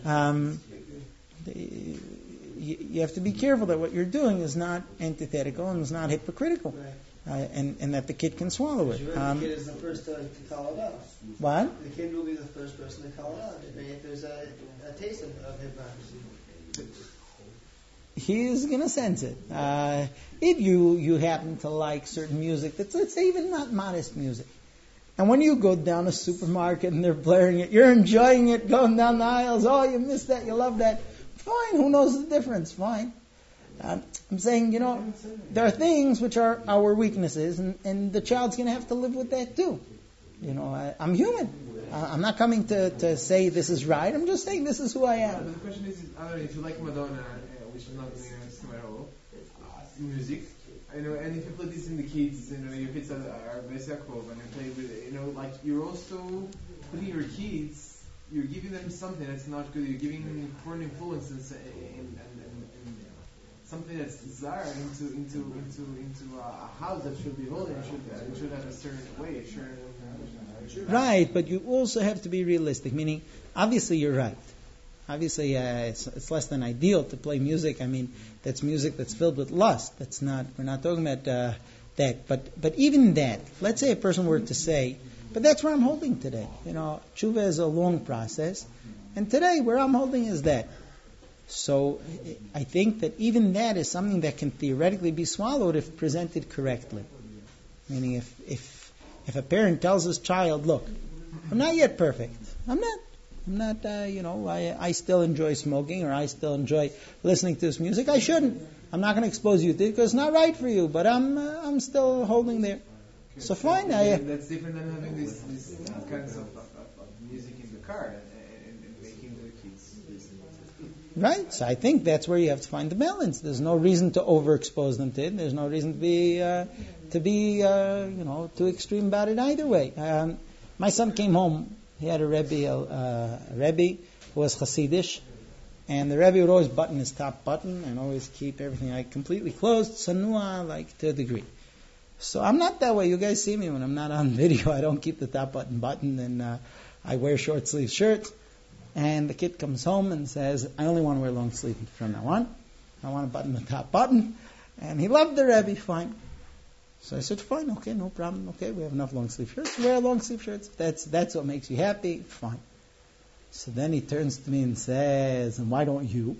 have to be careful that what you're doing is not antithetical and is not hypocritical. Right. And that the kid can swallow it. The kid is the first to call it out. What? The kid will be the first person to call it out if there's a taste of hypocrisy. He is going to sense it. If you happen to like certain music that's, let's say, even not modest music, and when you go down a supermarket and they're blaring it, you're enjoying it, going down the aisles, oh, you missed that, you love that, fine, who knows the difference, fine. I'm saying, there are things which are our weaknesses, and the child's going to have to live with that too. I'm human. I'm not coming to say this is right. I'm just saying this is who I am. But the question is, I don't know, if you like Madonna, which is not at all, music, and if you play this in the kids, your kids are Besakov, and you play with, like you're also putting your kids, you're giving them something that's not good. You're giving them foreign influences and something that's desired into a house that should be holy. It should have a certain way. Right, but you also have to be realistic. Meaning, obviously, you're right. Obviously, it's less than ideal to play music. I mean, that's music that's filled with lust. We're not talking about that. But even that, let's say a person were to say, but that's where I'm holding today. Tshuva is a long process, and today where I'm holding is that. So I think that even that is something that can theoretically be swallowed if presented correctly. Meaning, if a parent tells his child, "Look, I'm not yet perfect. I'm not. I still enjoy smoking, or I still enjoy listening to this music. I shouldn't. I'm not going to expose you to it because it's not right for you. But I'm still holding there. Okay. So fine. That's different than having these kinds of music in the car and making the kids listen. Right. So I think that's where you have to find the balance. There's no reason to overexpose them to it. There's no reason to be too extreme about it either way. My son came home. He had a Rebbe who was Hasidish, and the Rebbe would always button his top button and always keep everything completely closed, sanua, to a degree. So I'm not that way. You guys see me when I'm not on video. I don't keep the top button, and I wear short sleeve shirts. And the kid comes home and says, "I only want to wear long sleeve from now on. I want to button the top button." And he loved the Rebbe, fine. So I said, "Fine, okay, no problem. Okay, we have enough long sleeve shirts. Wear long sleeve shirts. That's what makes you happy. Fine." So then he turns to me and says, "And why don't you?"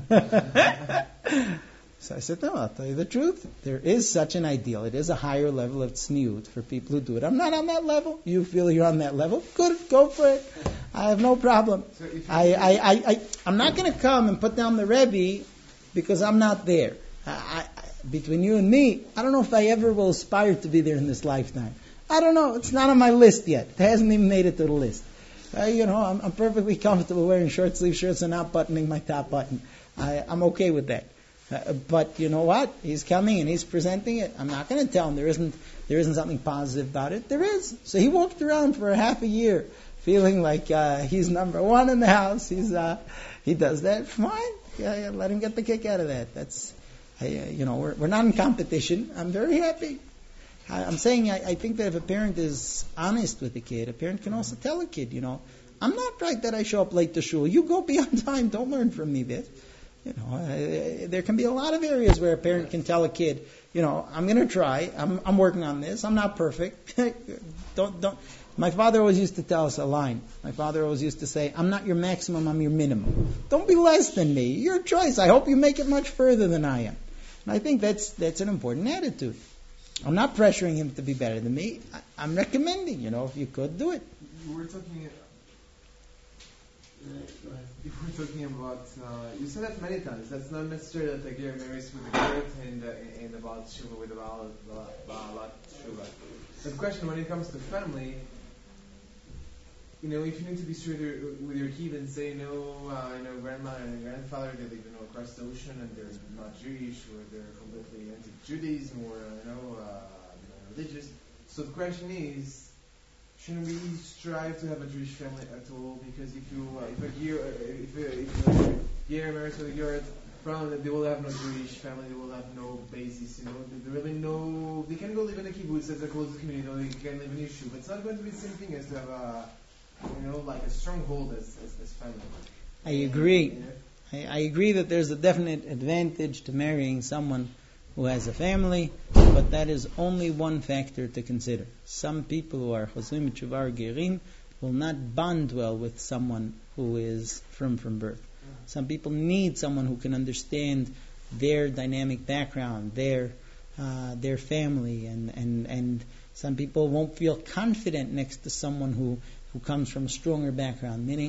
So I said, "No, I'll tell you the truth. There is such an ideal. It is a higher level of tzniut for people who do it. I'm not on that level. You feel you're on that level. Good, go for it. I have no problem. So I'm not going to come and put down the Rebbe because I'm not there. Between you and me, I don't know if I ever will aspire to be there in this lifetime. I don't know. It's not on my list yet. It hasn't even made it to the list. I'm perfectly comfortable wearing short sleeve shirts and not buttoning my top button. I'm okay with that. But you know what? He's coming and he's presenting it. I'm not going to tell him there isn't something positive about it. There is. So he walked around for half a year feeling like he's number one in the house. He does that. Fine. Yeah, let him get the kick out of that. That's we're not in competition. I'm very happy. I'm saying I think that if a parent is honest with the kid, a parent can also tell a kid, I'm not right that I show up late to shul. You go be on time. Don't learn from me this. There can be a lot of areas where a parent can tell a kid, I'm going to try. I'm working on this. I'm not perfect. Don't. My father always used to tell us a line. My father always used to say, "I'm not your maximum. I'm your minimum. Don't be less than me. Your choice. I hope you make it much further than I am." And I think that's an important attitude. I'm not pressuring him to be better than me. I'm recommending, if you could do it. If we're talking about, you said that many times. That's not necessarily that the ger marries with the girl and about Shuva with the Baalat Shuva. The question when it comes to family, if you need to be straight with your kid and say, grandma and grandfather, they live across the ocean and they're not Jewish or they're completely anti-Judaism or religious. So the question is, shouldn't we strive to have a Jewish family at all? Because if a ger marries with a girl, they will have no Jewish family, they will have no basis, they can go live in a kibbutz as a closest community, they can live in Yishuv. It's not going to be the same thing as to have a stronghold as family. I agree. I agree that there's a definite advantage to marrying someone who has a family, but that is only one factor to consider. Some people who are Chosrim Tshuva Gerim will not bond well with someone who is from birth. Some people need someone who can understand their dynamic background, their family, and some people won't feel confident next to someone who comes from a stronger background. Meaning,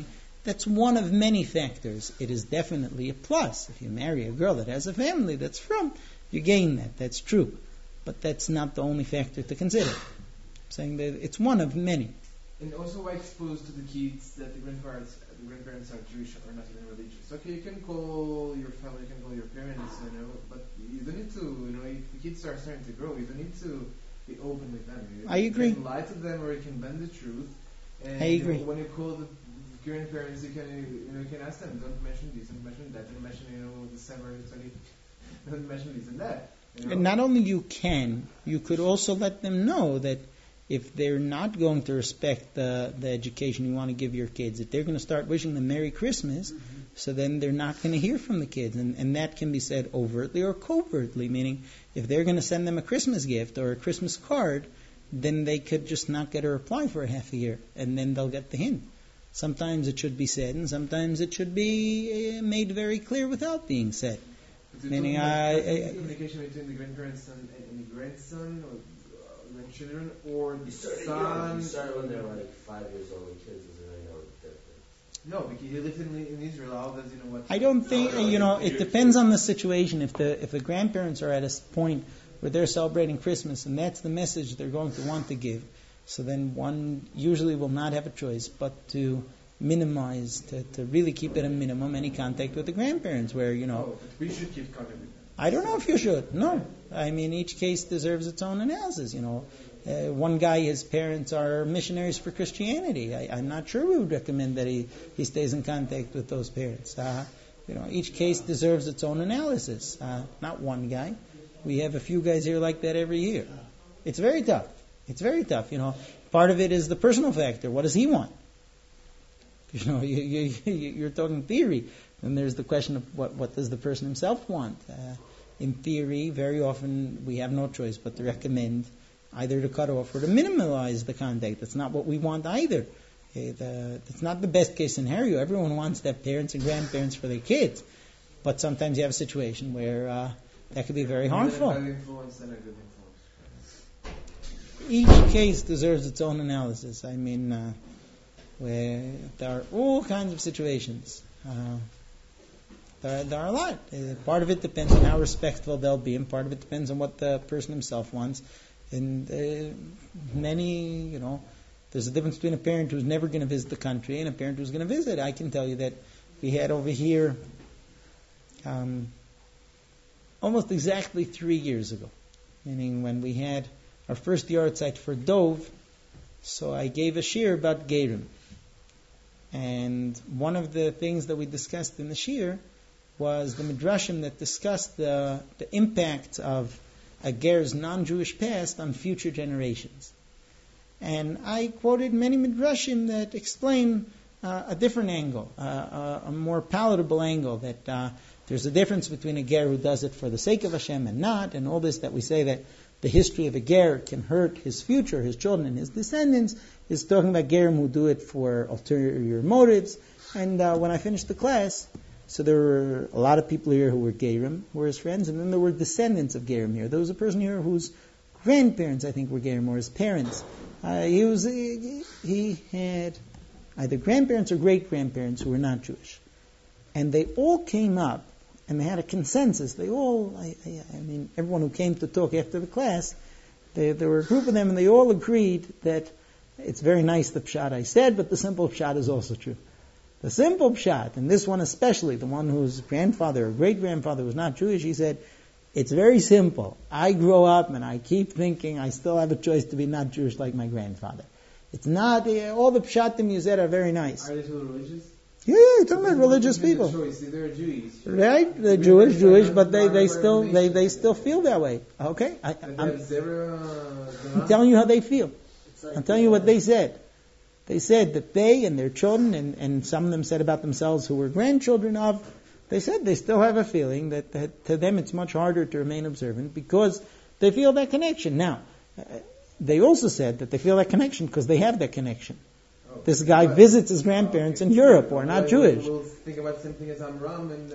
That's one of many factors. It is definitely a plus. If you marry a girl that has a family that's from, you gain that. That's true. But that's not the only factor to consider. I'm saying that it's one of many. And also why expose to the kids that the grandparents are Jewish or not even religious. Okay, you can call your family, you can call your parents, but you don't need to, if the kids are starting to grow, you don't need to be open with them. I agree. You can lie to them or you can bend the truth. And I agree. When you call the grandparents, you can ask them, don't mention this, don't mention that, don't mention, December 20, don't mention this and that. And not only you could also let them know that if they're not going to respect the education you want to give your kids, if they're going to start wishing them Merry Christmas, so then they're not going to hear from the kids. And that can be said overtly or covertly, meaning if they're going to send them a Christmas gift or a Christmas card, then they could just not get a reply for a half a year, and then they'll get the hint. Sometimes it should be said, and sometimes it should be made very clear without being said. Meaning, communication between the grandparents and the grandson or grandchildren or the son. You started when they were like 5 years old, and kids doesn't really know the difference. No, because he lived in Israel. How does he know what? I don't think it depends on the situation. If the grandparents are at a point where they're celebrating Christmas and that's the message they're going to want to give, so then one usually will not have a choice but to minimize, to really keep at a minimum any contact with the grandparents. Where we should keep contact with them. I don't know if you should. No, I mean each case deserves its own analysis. One guy, his parents are missionaries for Christianity. I'm not sure we would recommend that he stays in contact with those parents. Each case deserves its own analysis. Not one guy. We have a few guys here like that every year. It's very tough. It's very tough. Part of it is the personal factor. What does he want? You're talking theory. And there's the question of what does the person himself want. In theory, very often we have no choice but to recommend either to cut off or to minimize the contact. That's not what we want either. It's not the best case scenario. Everyone wants to have parents and grandparents for their kids. But sometimes you have a situation where that could be very harmful. Each case deserves its own analysis. I mean, where there are all kinds of situations. There are a lot. Part of it depends on how respectful they'll be, and part of it depends on what the person himself wants. And there's a difference between a parent who's never going to visit the country and a parent who's going to visit. I can tell you that we had over here almost exactly 3 years ago, meaning when we had our first yard site for Dove, so I gave a shiur about Gerim. And one of the things that we discussed in the shiur was the midrashim that discussed the impact of a ger's non-Jewish past on future generations. And I quoted many midrashim that explain a different angle, a more palatable angle, that there's a difference between a ger who does it for the sake of Hashem and not, and all this that we say that the history of a ger can hurt his future, his children, his descendants, is talking about gerim who do it for ulterior motives. And when I finished the class, so there were a lot of people here who were gerim, who were his friends, and then there were descendants of gerim here. There was a person here whose grandparents, I think, were gerim, or his parents. He had either grandparents or great-grandparents who were not Jewish. And they all came up, and they had a consensus. They all, everyone who came to talk after the class, there were a group of them, and they all agreed that it's very nice the pshat I said, but the simple pshat is also true. The simple pshat, and this one especially, the one whose grandfather or great-grandfather was not Jewish, he said, it's very simple. I grow up and I keep thinking I still have a choice to be not Jewish like my grandfather. It's not, all the pshatim you said are very nice. Are they still religious? Yeah, you're talking about religious people. They're Jews. Right? They're Jewish, but they still feel that way. Okay? I'm telling you how they feel. I'm telling you what they said. They said that they and their children, and some of them said about themselves who were grandchildren of, they said they still have a feeling that to them it's much harder to remain observant because they feel that connection. Now, they also said that they feel that connection because they have that connection. This guy visits his grandparents in Europe who are not Jewish. We'll think about something as Amram and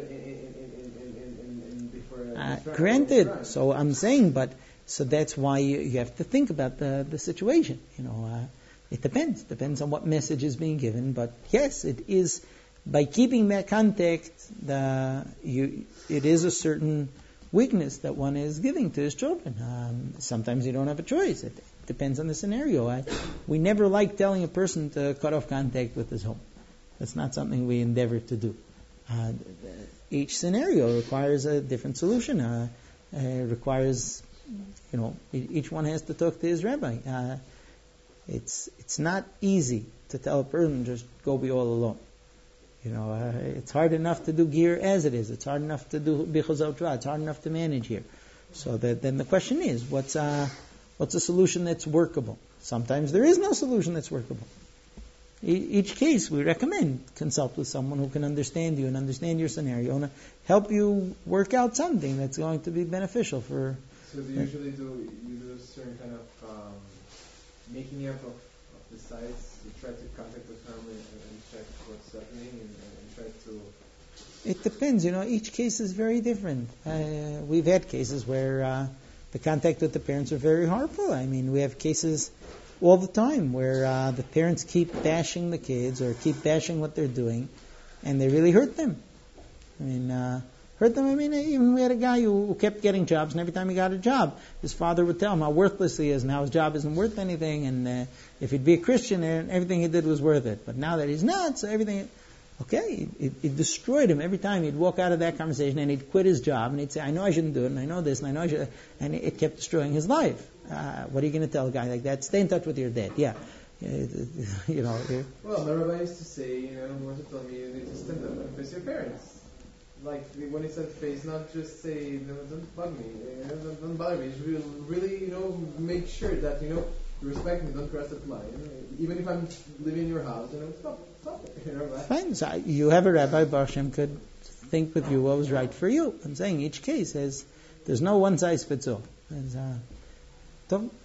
before. Granted, so I'm saying, so that's why you have to think about the situation. It depends on what message is being given. But yes, it is by keeping that contact, it is a certain weakness that one is giving to his children. Sometimes you don't have a choice. It depends on the scenario. We never like telling a person to cut off contact with his home. That's not something we endeavor to do. Each scenario requires a different solution. Requires, each one has to talk to his rabbi. It's not easy to tell a person just go be all alone. It's hard enough to do gear as it is. It's hard enough to do bichazot ra. It's hard enough to manage here. So then the question is, what's a solution that's workable? Sometimes there is no solution that's workable. Each case we recommend consult with someone who can understand you and understand your scenario and help you work out something that's going to be beneficial for. So do you usually do a certain kind of making up of the sites? You try to contact the family and check what's happening and try to. It depends. Each case is very different. We've had cases where the contact with the parents are very harmful. We have cases all the time where the parents keep bashing the kids or keep bashing what they're doing, and they really hurt them. Even we had a guy who kept getting jobs, and every time he got a job, his father would tell him how worthless he is and how his job isn't worth anything, and if he'd be a Christian, everything he did was worth it. But now that he's not, so everything... Okay, it destroyed him. Every time he'd walk out of that conversation and he'd quit his job and he'd say, I know I shouldn't do it, and I know this, and I know I should, and it kept destroying his life. What are you going to tell a guy like that? Stay in touch with your dad. Yeah. Well, my rabbi used to say, he wanted to tell me, you need to stand up and face your parents. Like, when he said face, not just say, don't bug me, don't bother me. Just really, make sure that, you respect me, don't cross that line. Even if I'm living in your house, stop it. Fine. So you have a rabbi, Baruch Hashem could think with you what was right for you. I'm saying each case there's no one size fits all.